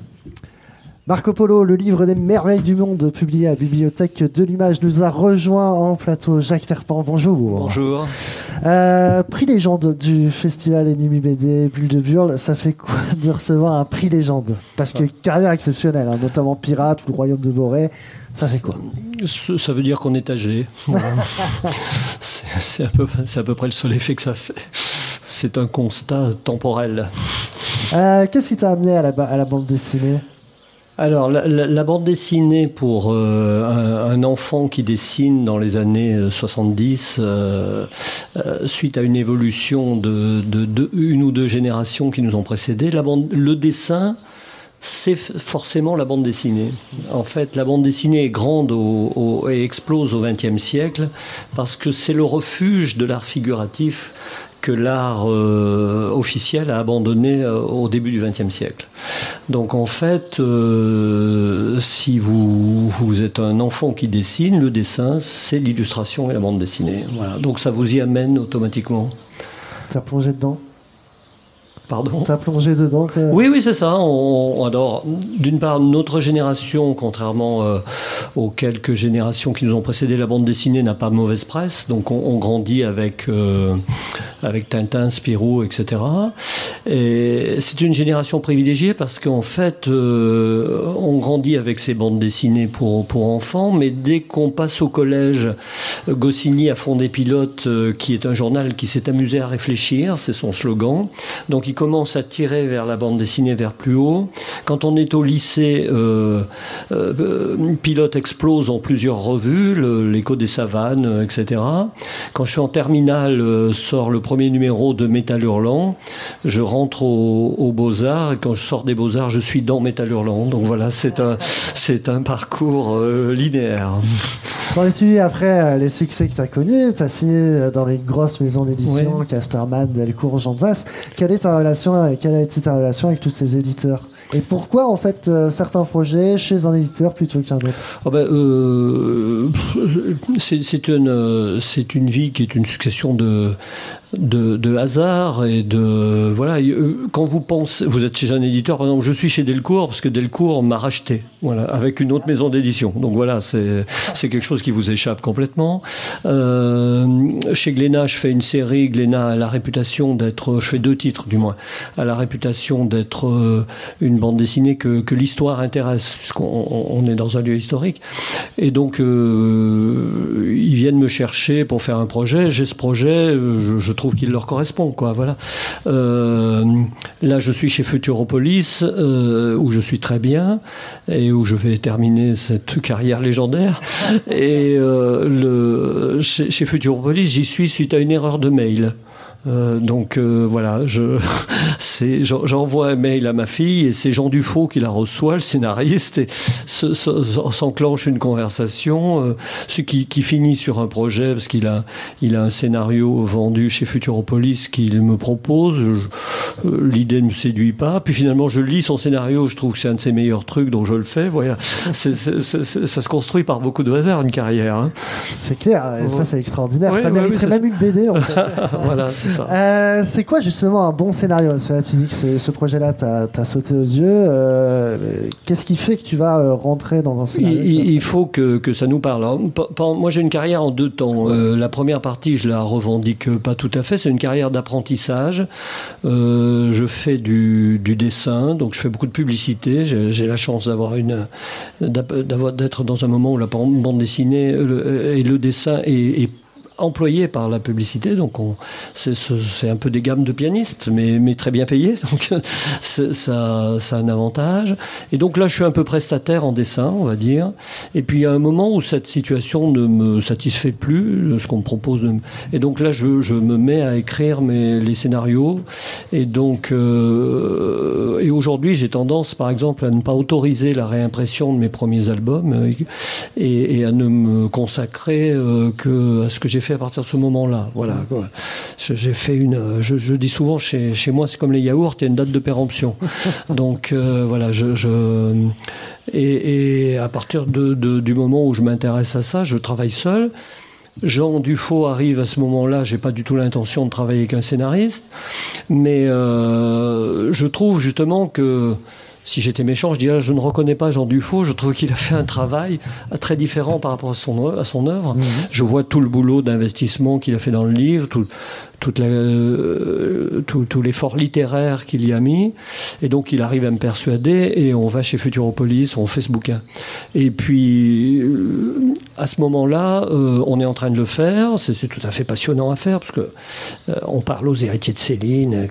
Marco Polo, le livre des merveilles du monde, publié à la Bibliothèque de l'Image, nous a rejoint en plateau. Jacques Terpan, bonjour.
Bonjour.
Euh, prix légende du festival Ennemie B D Bulle de Burle, ça fait quoi de recevoir un prix légende? Parce que carrière exceptionnelle, hein, notamment Pirate ou le Royaume de Boré, ça fait quoi?
Ça, ça veut dire qu'on est âgé. Voilà. c'est, c'est, à peu, c'est à peu près le seul effet que ça fait. C'est un constat temporel.
Euh, qu'est-ce qui t'a amené à la, à la bande dessinée?
Alors, la, la, la bande dessinée pour euh, un, un enfant qui dessine dans les années soixante-dix, euh, euh, suite à une évolution de, de, de une ou deux générations qui nous ont précédés, la bande, le dessin, c'est forcément la bande dessinée. En fait, la bande dessinée est grande au, au, et explose au vingtième siècle parce que c'est le refuge de l'art figuratif que l'art euh, officiel a abandonné euh, au début du vingtième siècle. Donc en fait, euh, si vous, vous êtes un enfant qui dessine, le dessin, c'est l'illustration et la bande dessinée. Voilà. Donc ça vous y amène automatiquement.
T'as plongé dedans?
Pardon?
T'as plongé dedans que...
Oui, oui, c'est ça. On, on adore. D'une part, notre génération, contrairement euh, aux quelques générations qui nous ont précédé, la bande dessinée n'a pas mauvaise presse. Donc, on, on grandit avec, euh, avec Tintin, Spirou, et cetera. Et c'est une génération privilégiée parce qu'en fait, euh, on grandit avec ces bandes dessinées pour, pour enfants, mais dès qu'on passe au collège, Goscinny a fondé Pilote, euh, qui est un journal qui s'est amusé à réfléchir, c'est son slogan. Donc, il commence à tirer vers la bande dessinée vers plus haut. Quand on est au lycée, euh, euh, Pilote explose en plusieurs revues, le, l'Écho des savanes, euh, et cetera. Quand je suis en terminale, euh, sort le premier numéro de Métal Hurlant. Je rentre aux au Beaux-Arts et quand je sors des Beaux-Arts, je suis dans Métal Hurlant. Donc voilà, c'est un, c'est un parcours euh, linéaire.
T'en as suivi après euh, les succès que t'as connus. T'as signé dans les grosses maisons d'édition, oui. Casterman, Delcourt, Jean de Vasse. Quelle est ta relation, quelle a été ta relation avec tous ces éditeurs? Et pourquoi, en fait, euh, certains projets chez un éditeur plutôt qu'un autre?
Oh ben, euh, c'est, c'est, une, c'est une vie qui est une succession de, de, de hasard et de voilà. Quand vous pensez, vous êtes chez un éditeur, par exemple, je suis chez Delcourt parce que Delcourt m'a racheté, voilà, avec une autre maison d'édition. Donc voilà, c'est c'est quelque chose qui vous échappe complètement. Euh, chez Glénat, je fais une série. Glénat a la réputation d'être, je fais deux titres du moins, a la réputation d'être euh, une bande dessinée que, que l'histoire intéresse, puisqu'on on est dans un lieu historique. Et donc euh, ils viennent me chercher pour faire un projet. J'ai ce projet, je, je trouve qu'il leur correspond, quoi. Voilà. Euh, là, je suis chez Futuropolis, euh, où je suis très bien et où je vais terminer cette carrière légendaire. Et euh, le, chez, chez Futuropolis, j'y suis suite à une erreur de mail. Euh, donc euh, voilà, je, c'est, j'envoie un mail à ma fille et c'est Jean Dufaux qui la reçoit, le scénariste, et se, se, s'enclenche une conversation, euh, ce qui, qui finit sur un projet parce qu'il a, il a un scénario vendu chez Futuropolis qu'il me propose. Je, euh, l'idée ne me séduit pas. Puis finalement, je lis son scénario, je trouve que c'est un de ses meilleurs trucs, donc je le fais. Voilà, c'est, c'est, c'est, ça se construit par beaucoup de hasard une carrière. Hein.
C'est clair, et ça c'est extraordinaire.
Ouais,
ça
ouais,
mériterait
oui,
même une B D. En fait.
Voilà, c'est
Euh, c'est quoi justement un bon scénario? C'est là, tu dis que c'est, ce projet-là t'a, t'a sauté aux yeux. Euh, qu'est-ce qui fait que tu vas euh, rentrer dans un scénario?
Il, il faut que, que ça nous parle. Alors, pa, pa, moi, j'ai une carrière en deux temps. Euh, la première partie, je la revendique pas tout à fait. C'est une carrière d'apprentissage. Euh, je fais du, du dessin, donc je fais beaucoup de publicité. J'ai, j'ai la chance d'avoir une, d'avoir, d'être dans un moment où la bande dessinée et le dessin est, est employé par la publicité, donc on, c'est, c'est un peu des gammes de pianistes, mais, mais très bien payés, donc c'est, ça, ça a un avantage. Et donc là, je suis un peu prestataire en dessin, on va dire. Et puis il y a un moment où cette situation ne me satisfait plus, ce qu'on me propose. De... Et donc là, je, je me mets à écrire mes, les scénarios. Et donc, euh, et aujourd'hui, j'ai tendance, par exemple, à ne pas autoriser la réimpression de mes premiers albums et, et à ne me consacrer euh, que à ce que j'ai fait à partir de ce moment-là. Voilà. J'ai fait une. Je, je dis souvent chez, chez moi, c'est comme les yaourts, il y a une date de péremption. Donc euh, voilà, je. je et, et à partir de, de, du moment où je m'intéresse à ça, je travaille seul. Jean Dufaux arrive à ce moment-là, j'ai pas du tout l'intention de travailler avec un scénariste, mais euh, je trouve justement que. Si j'étais méchant, je dirais je ne reconnais pas Jean Dufaux. Je trouve qu'il a fait un travail très différent par rapport à son, à son œuvre. Mmh. Je vois tout le boulot d'investissement qu'il a fait dans le livre, tout, toute la, euh, tout, tout l'effort littéraire qu'il y a mis. Et donc, il arrive à me persuader et on va chez Futuropolis, on fait ce bouquin. Et puis, euh, à ce moment-là, euh, on est en train de le faire. C'est, c'est tout à fait passionnant à faire parce que euh, on parle aux héritiers de Céline. Et,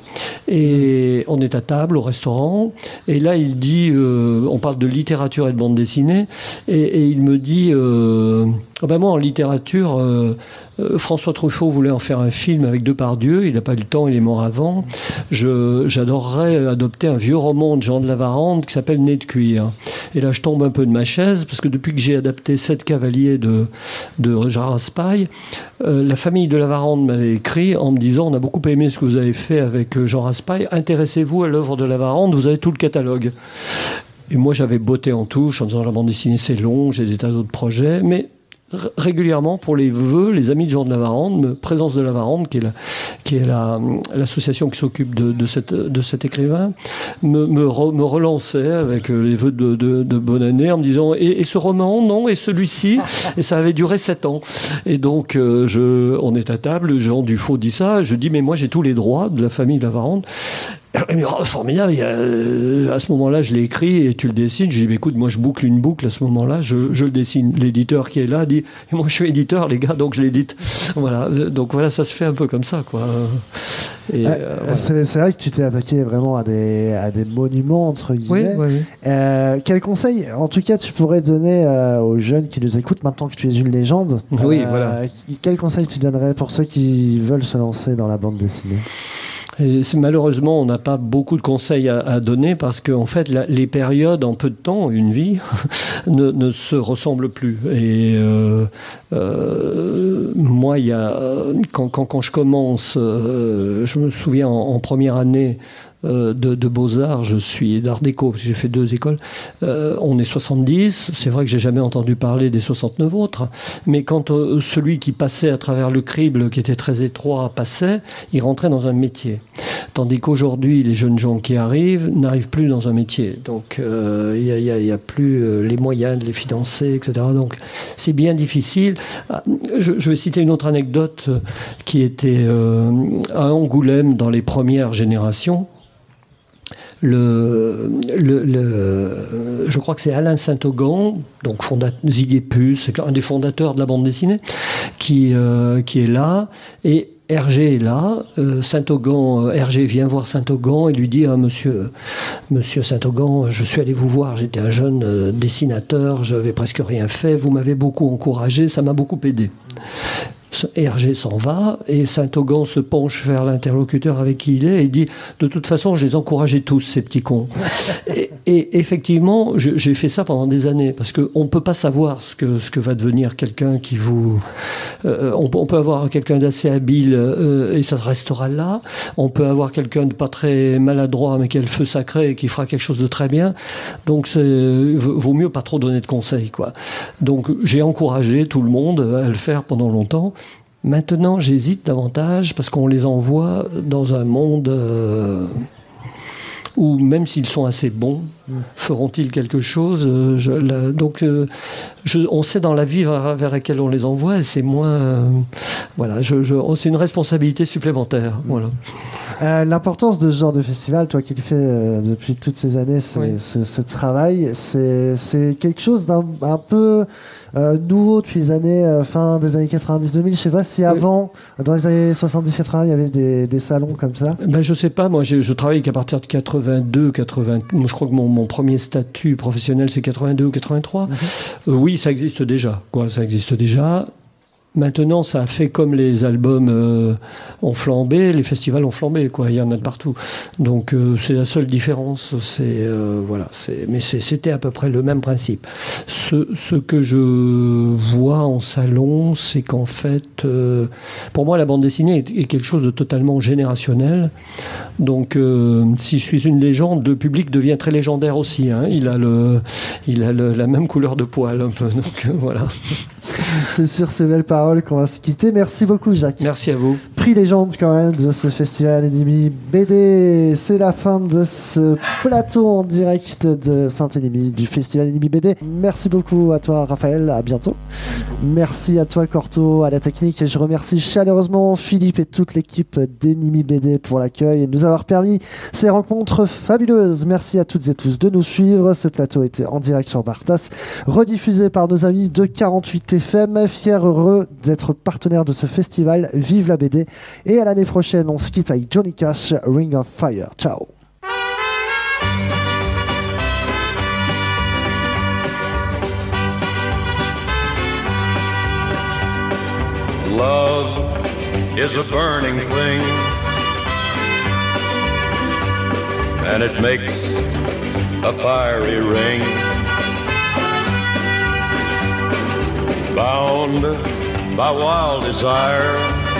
et on est à table au restaurant. Et là, il dit, euh, on parle de littérature et de bande dessinée, et, et il me dit, euh, oh ben moi en littérature, euh, euh, François Truffaut voulait en faire un film avec Depardieu, il n'a pas eu le temps, il est mort avant. Je, j'adorerais adopter un vieux roman de Jean de Lavarande qui s'appelle Nez de cuir. Et là, je tombe un peu de ma chaise, parce que depuis que j'ai adapté Sept cavaliers de, de Jean Raspail, euh, la famille de Lavarande m'avait écrit en me disant, on a beaucoup aimé ce que vous avez fait avec Jean Raspail, intéressez-vous à l'œuvre de Lavarande, vous avez tout le catalogue. Et moi, j'avais botté en touche en disant, la bande dessinée, c'est long, j'ai des tas d'autres projets, mais r- régulièrement, pour les vœux, les amis de Jean de Lavarande, Présence de Lavarande, qui est, la, qui est la, l'association qui s'occupe de, de, cette, de cet écrivain, me, me, re, me relançait avec les vœux de, de, de bonne année en me disant, et, et ce roman, non, et celui-ci, et ça avait duré sept ans. Et donc, euh, je, on est à table, Jean Dufaux dit ça, je dis, mais moi, j'ai tous les droits de la famille de Lavarande. Il me dit, oh, formidable, il y a, euh, à ce moment-là, je l'ai écrit et tu le dessines. Je dis, écoute, moi, je boucle une boucle à ce moment-là, je, je le dessine. L'éditeur qui est là dit, et moi, je suis éditeur, les gars, donc je l'édite. Voilà, donc voilà, ça se fait un peu comme ça, quoi. Et,
euh,
euh, voilà.
c'est, c'est vrai que tu t'es attaqué vraiment à des, à des monuments, entre guillemets.
Oui, oui, oui.
Euh, quel conseil, en tout cas, tu pourrais donner euh, aux jeunes qui nous écoutent maintenant que tu es une légende?
Oui,
euh,
voilà.
Quel conseil tu donnerais pour ceux qui veulent se lancer dans la bande dessinée?
Et malheureusement, on n'a pas beaucoup de conseils à, à donner parce que en fait, la, les périodes en peu de temps, une vie, ne, ne se ressemblent plus. Et euh, euh, moi, il y a quand, quand, quand je commence, euh, je me souviens en, en première année. euh, de, de beaux-arts, je suis d'art déco, parce que j'ai fait deux écoles, euh, on est soixante-dix, c'est vrai que j'ai jamais entendu parler des soixante-neuf autres, mais quand euh, celui qui passait à travers le crible, qui était très étroit, passait, il rentrait dans un métier. Tandis qu'aujourd'hui, les jeunes gens qui arrivent n'arrivent plus dans un métier. Donc, il euh, n'y a, y a, y a plus euh, les moyens de les financer, et cetera. Donc, c'est bien difficile. Je, je vais citer une autre anecdote euh, qui était euh, à Angoulême dans les premières générations. Le, le, le, je crois que c'est Alain Saint-Augan, donc fondateur, Ziguépus, c'est un des fondateurs de la bande dessinée, qui, euh, qui est là. Et Hergé est là, euh, Saint-Augan, euh, Hergé vient voir Saint-Augan et lui dit ah, monsieur, monsieur Saint-Augan, je suis allé vous voir, j'étais un jeune euh, dessinateur, j'avais presque rien fait, vous m'avez beaucoup encouragé, ça m'a beaucoup aidé. Hergé s'en va et Saint-Augan se penche vers l'interlocuteur avec qui il est et dit de toute façon je les encourageais tous ces petits cons. et, et effectivement je, j'ai fait ça pendant des années parce qu'on ne peut pas savoir ce que, ce que va devenir quelqu'un qui vous euh, on, on peut avoir quelqu'un d'assez habile euh, et ça restera là, on peut avoir quelqu'un de pas très maladroit mais qui a le feu sacré et qui fera quelque chose de très bien, donc c'est, vaut mieux pas trop donner de conseils quoi. Donc j'ai encouragé tout le monde à le faire pendant longtemps. Maintenant, j'hésite davantage parce qu'on les envoie dans un monde euh, où, même s'ils sont assez bons, feront-ils quelque chose euh, je, la, Donc, euh, je, on sait dans la vie vers, vers laquelle on les envoie et c'est moins... Euh, voilà, je, je, c'est une responsabilité supplémentaire. Voilà.
Euh, l'importance de ce genre de festival, toi qui le fais euh, depuis toutes ces années, c'est, oui. ce, ce travail, c'est, c'est quelque chose d'un un peu... Euh, nouveau depuis les années euh, fin des années quatre-vingt-dix deux mille. Je sais pas si avant, oui. dans les années soixante-dix quatre-vingts, il y avait des, des salons comme ça.
Ben je sais pas. Moi, je, je travaille qu'à partir de quatre-vingt-deux, quatre-vingts. Je crois que mon, mon premier statut professionnel c'est quatre-vingt-deux ou quatre-vingt-trois. Mm-hmm. Euh, oui, ça existe déjà. Quoi, ça existe déjà. Maintenant, ça a fait comme les albums euh, ont flambé, les festivals ont flambé, quoi. Il y en a de partout. Donc, euh, c'est la seule différence. C'est, euh, voilà, c'est, mais c'est, c'était à peu près le même principe. Ce, ce que je vois en salon, c'est qu'en fait, euh, pour moi, la bande dessinée est, est quelque chose de totalement générationnel. Donc, euh, si je suis une légende, le public devient très légendaire aussi. Hein. Il a, le, il a le, la même couleur de poil, un peu. Donc, euh, voilà.
C'est sur ces belles paroles qu'on va se quitter. Merci beaucoup, Jacques.
Merci à vous.
Prix légende quand même de ce festival Ennemi B D. C'est la fin de ce plateau en direct de Saint-Ennemi, du festival Ennemi B D. Merci beaucoup à toi, Raphaël. À bientôt. Merci à toi, Corto, à la technique. Et je remercie chaleureusement Philippe et toute l'équipe d'Ennemi B D pour l'accueil et de nous avoir permis ces rencontres fabuleuses. Merci à toutes et tous de nous suivre. Ce plateau était en direct sur Bartas, rediffusé par nos amis de quarante-huit F M. Fier, heureux d'être partenaire de ce festival. Vive la B D. Et à l'année prochaine, on se quitte avec Johnny Cash, Ring of Fire. Ciao.
Love is a burning thing, and it makes a fiery ring. Bound by wild desire,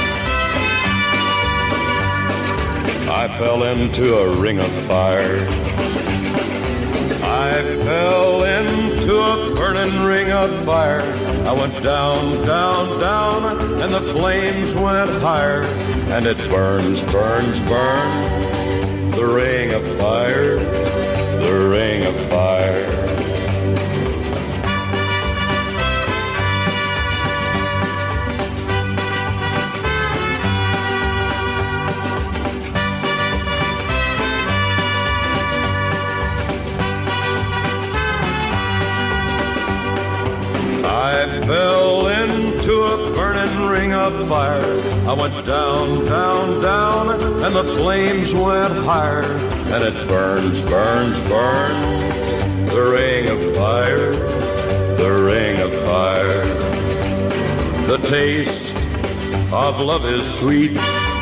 I fell into a ring of fire. I fell into a burning ring of fire. I went down, down, down, and the flames went higher. And it burns, burns, burns, the ring of fire, the ring of fire. I fell into a burning ring of fire. I went down, down, down, and the flames went higher. And it burns, burns, burns, the ring of fire, the ring of fire. The taste of love is sweet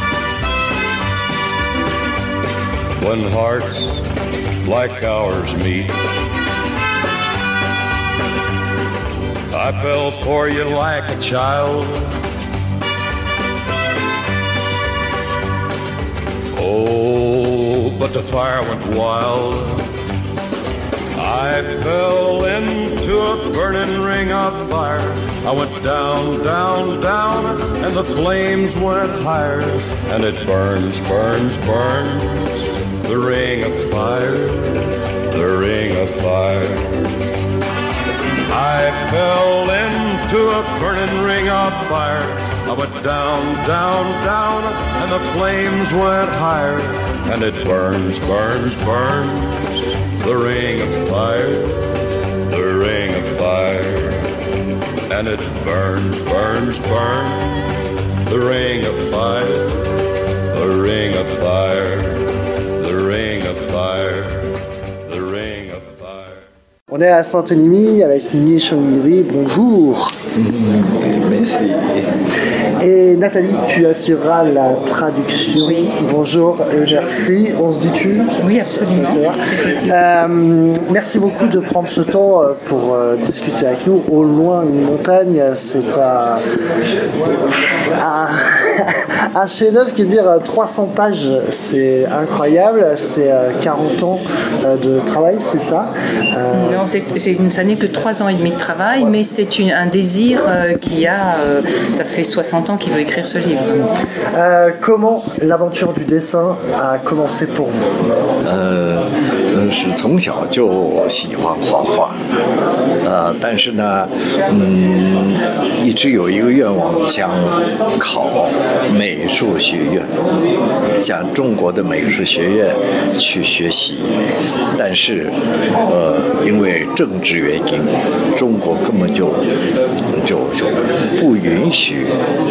when hearts like ours meet. I fell for you like a child. Oh, but the fire went wild. I fell into a burning ring of fire. I went down, down, down, and the flames went higher. And it burns, burns, burns, the ring of fire, the ring of fire. I fell into a burning ring of fire. I went down, down, down, and the flames went higher. And it burns, burns, burns, the ring of fire, the ring of fire. And it burns, burns, burns, the ring of fire, the ring of fire, the ring of fire, the ring of fire.
On est à Saint-Élimie avec Nini Chongiri, bonjour.
Merci.
Et Nathalie, tu assureras la traduction.
Oui.
Bonjour et merci. On se dit tu?
Oui, absolument.
Euh, merci beaucoup de prendre ce temps pour euh, discuter avec nous. Au loin, une montagne, c'est un, un, un chef-d'œuvre qui veut dire trois cents pages. C'est incroyable. C'est euh, quarante ans euh, de travail, c'est ça?
Euh... Non, c'est, c'est, ça n'est que trois ans et demi de travail, mais c'est une, un désir euh, qui a, euh, ça fait soixante ans qu'il veut écrire ce livre.
Euh, comment l'aventure du dessin a commencé pour vous?
euh, 是从小就喜欢画画，呃，但是呢，嗯，一直有一个愿望，想考美术学院，向中国的美术学院去学习，但是，呃，因为政治原因，中国根本就就就不允许。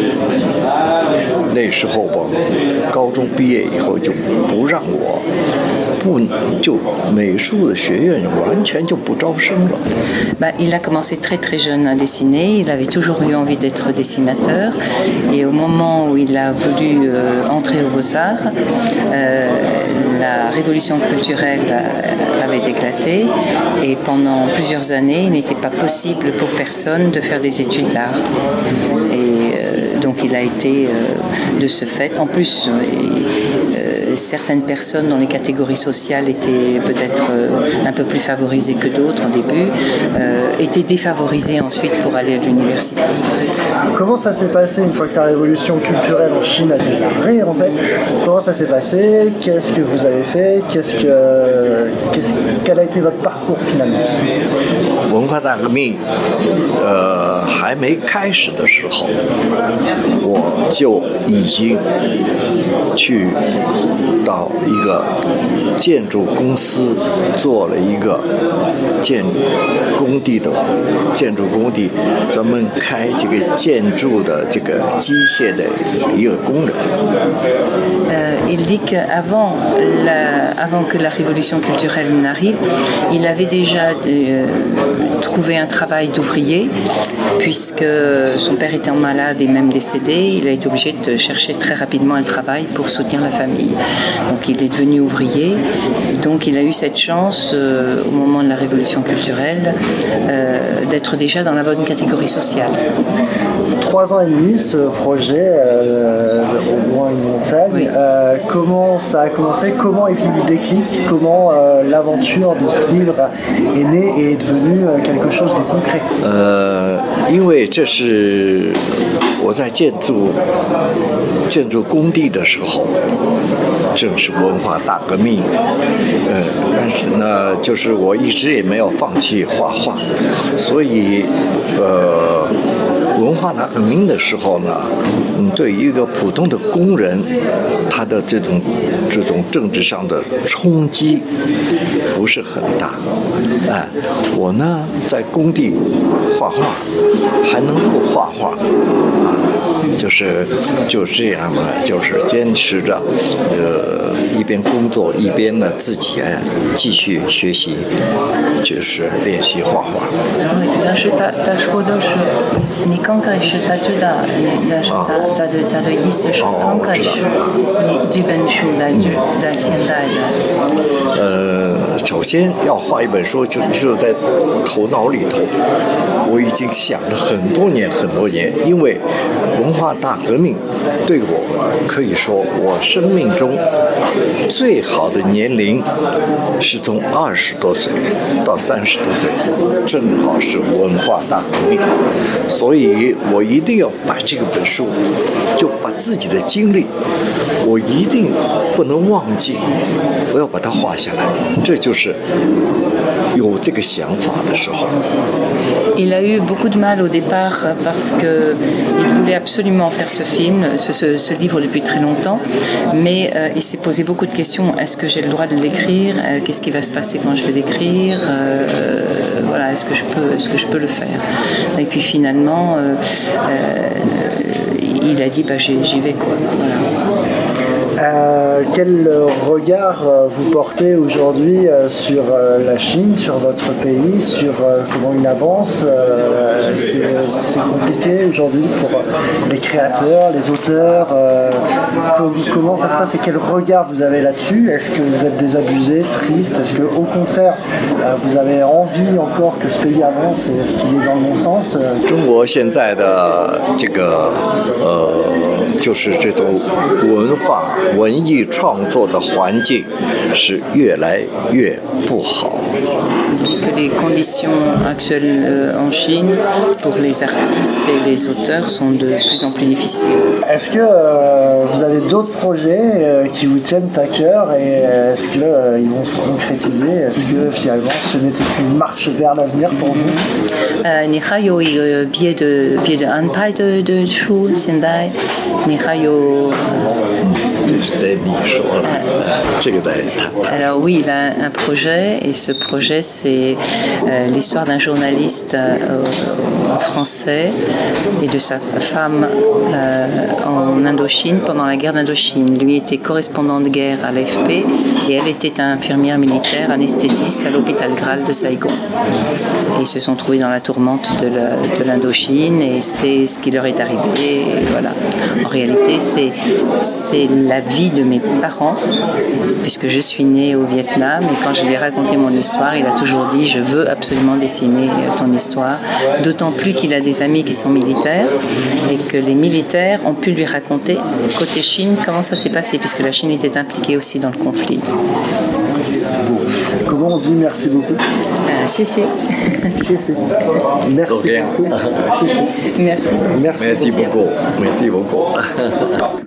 那时候我高中毕业以后就不让我。不就美术的学院完全就不招生了。
Bah, il a commencé très très jeune à dessiner, il avait toujours eu envie d'être dessinateur et au moment où il a voulu euh, entrer aux Beaux-Arts, euh, la révolution culturelle avait éclaté et pendant plusieurs années il n'était pas possible pour personne de faire des études d'art. Et euh, donc il a été euh, de ce fait, en plus euh, certaines personnes dans les catégories sociales étaient peut-être euh, un peu plus favorisées que d'autres au début, euh, étaient défavorisées ensuite pour aller à l'université.
Comment ça s'est passé une fois que la révolution culturelle en Chine a démarré en fait? Comment ça s'est passé? Qu'est-ce que vous avez fait? Qu'est-ce que, qu'est-ce, quel a été votre parcours finalement?
文化大革命，呃，还没开始的时候，我就已经去到一个建筑公司做了一个建工地的建筑工地，专门开这个建筑的这个机械的一个工人。
Euh, il dit qu'avant la, avant que la révolution culturelle n'arrive, il avait déjà euh, trouvé un travail d'ouvrier, puisque son père étant malade et même décédé, il a été obligé de chercher très rapidement un travail pour soutenir la famille. Donc il est devenu ouvrier, donc il a eu cette chance euh, au moment de la révolution culturelle euh, d'être déjà dans la bonne catégorie sociale.
Trois ans et demi, ce projet, euh, au loin une montagne, oui. euh, comment ça a commencé? Comment est venu le déclic? Comment euh, l'aventure de ce livre est née et est devenue euh, quelque chose de concret?
呃，因为这是我在建筑建筑工地的时候，正是文化大革命，呃，但是呢，就是我一直也没有放弃画画，所以，呃。文化大革命的时候呢，嗯，对于一个普通的工人，他的这种这种政治上的冲击不是很大。哎，我呢在工地画画，还能够画画，啊，就是就这样呢，就是坚持着，呃，一边工作一边呢自己哎继续学习，就是练习画画。
但是他他说的是，你刚开始他知道，但是他他的他的意思是刚开始你这本书来自在现代的。
呃， 首先要画一本书，就就在头脑里头，我已经想了很多年很多年，因为文化大革命对我可以说我生命中最好的年龄是从二十多岁到三十多岁，正好是文化大革命，所以我一定要把这个本书，就把自己的经历，我一定不能忘记，我要把它画下来，这就是有这个想法的时候。
Il a eu beaucoup de mal au départ parce qu'il voulait absolument faire ce film, ce, ce, ce livre depuis très longtemps, mais euh, il s'est posé beaucoup de questions. Est-ce que j'ai le droit de l'écrire? euh, Qu'est-ce qui va se passer quand je vais l'écrire? euh, Voilà, est-ce que je peux, est-ce que je peux le faire? Et puis finalement, euh, euh, il a dit bah, j'y, j'y vais quoi. Voilà.
Euh, quel regard euh, vous portez aujourd'hui euh, sur euh, la Chine, sur votre pays, sur euh, comment il avance? euh, c'est, c'est compliqué aujourd'hui pour les créateurs, les auteurs. Euh, comment ça se passe et quel regard vous avez là-dessus? Est-ce que vous êtes désabusé, triste? Est-ce qu'au contraire, euh, vous avez envie encore que ce pays avance? Est-ce qu'il est dans le bon sens?
中国现在的这个呃，就是这种文化文艺创作的环境是越来越不好。
Que les conditions actuelles en Chine pour les artistes et les auteurs sont de plus en plus difficiles.
Est-ce que euh, vous avez d'autres projets euh, qui vous tiennent à cœur et est-ce qu'ils euh, vont se concrétiser? Est-ce que finalement ce n'était qu'une marche vers l'avenir pour vous?
呃，你还有一个别的别的安排的的书，现在你还有。Alors oui, il a un projet et ce projet c'est euh, l'histoire d'un journaliste euh, français et de sa femme euh, en Indochine pendant la guerre d'Indochine. Lui était correspondant de guerre à l'A F P et elle était infirmière militaire, anesthésiste à l'hôpital Graal de Saigon. Et ils se sont trouvés dans la tourmente de, la, de l'Indochine et c'est ce qui leur est arrivé. Et voilà. En réalité, c'est, c'est la vie de mes parents, puisque je suis née au Vietnam et quand je lui ai raconté mon histoire, il a toujours dit « je veux absolument dessiner ton histoire », d'autant plus qu'il a des amis qui sont militaires et que les militaires ont pu lui raconter, côté Chine, comment ça s'est passé, puisque la Chine était impliquée aussi dans le conflit.
Comment on dit merci beaucoup?
euh, Chécé.
Chécé. Merci beaucoup.
Merci.
Merci beaucoup. Merci beaucoup.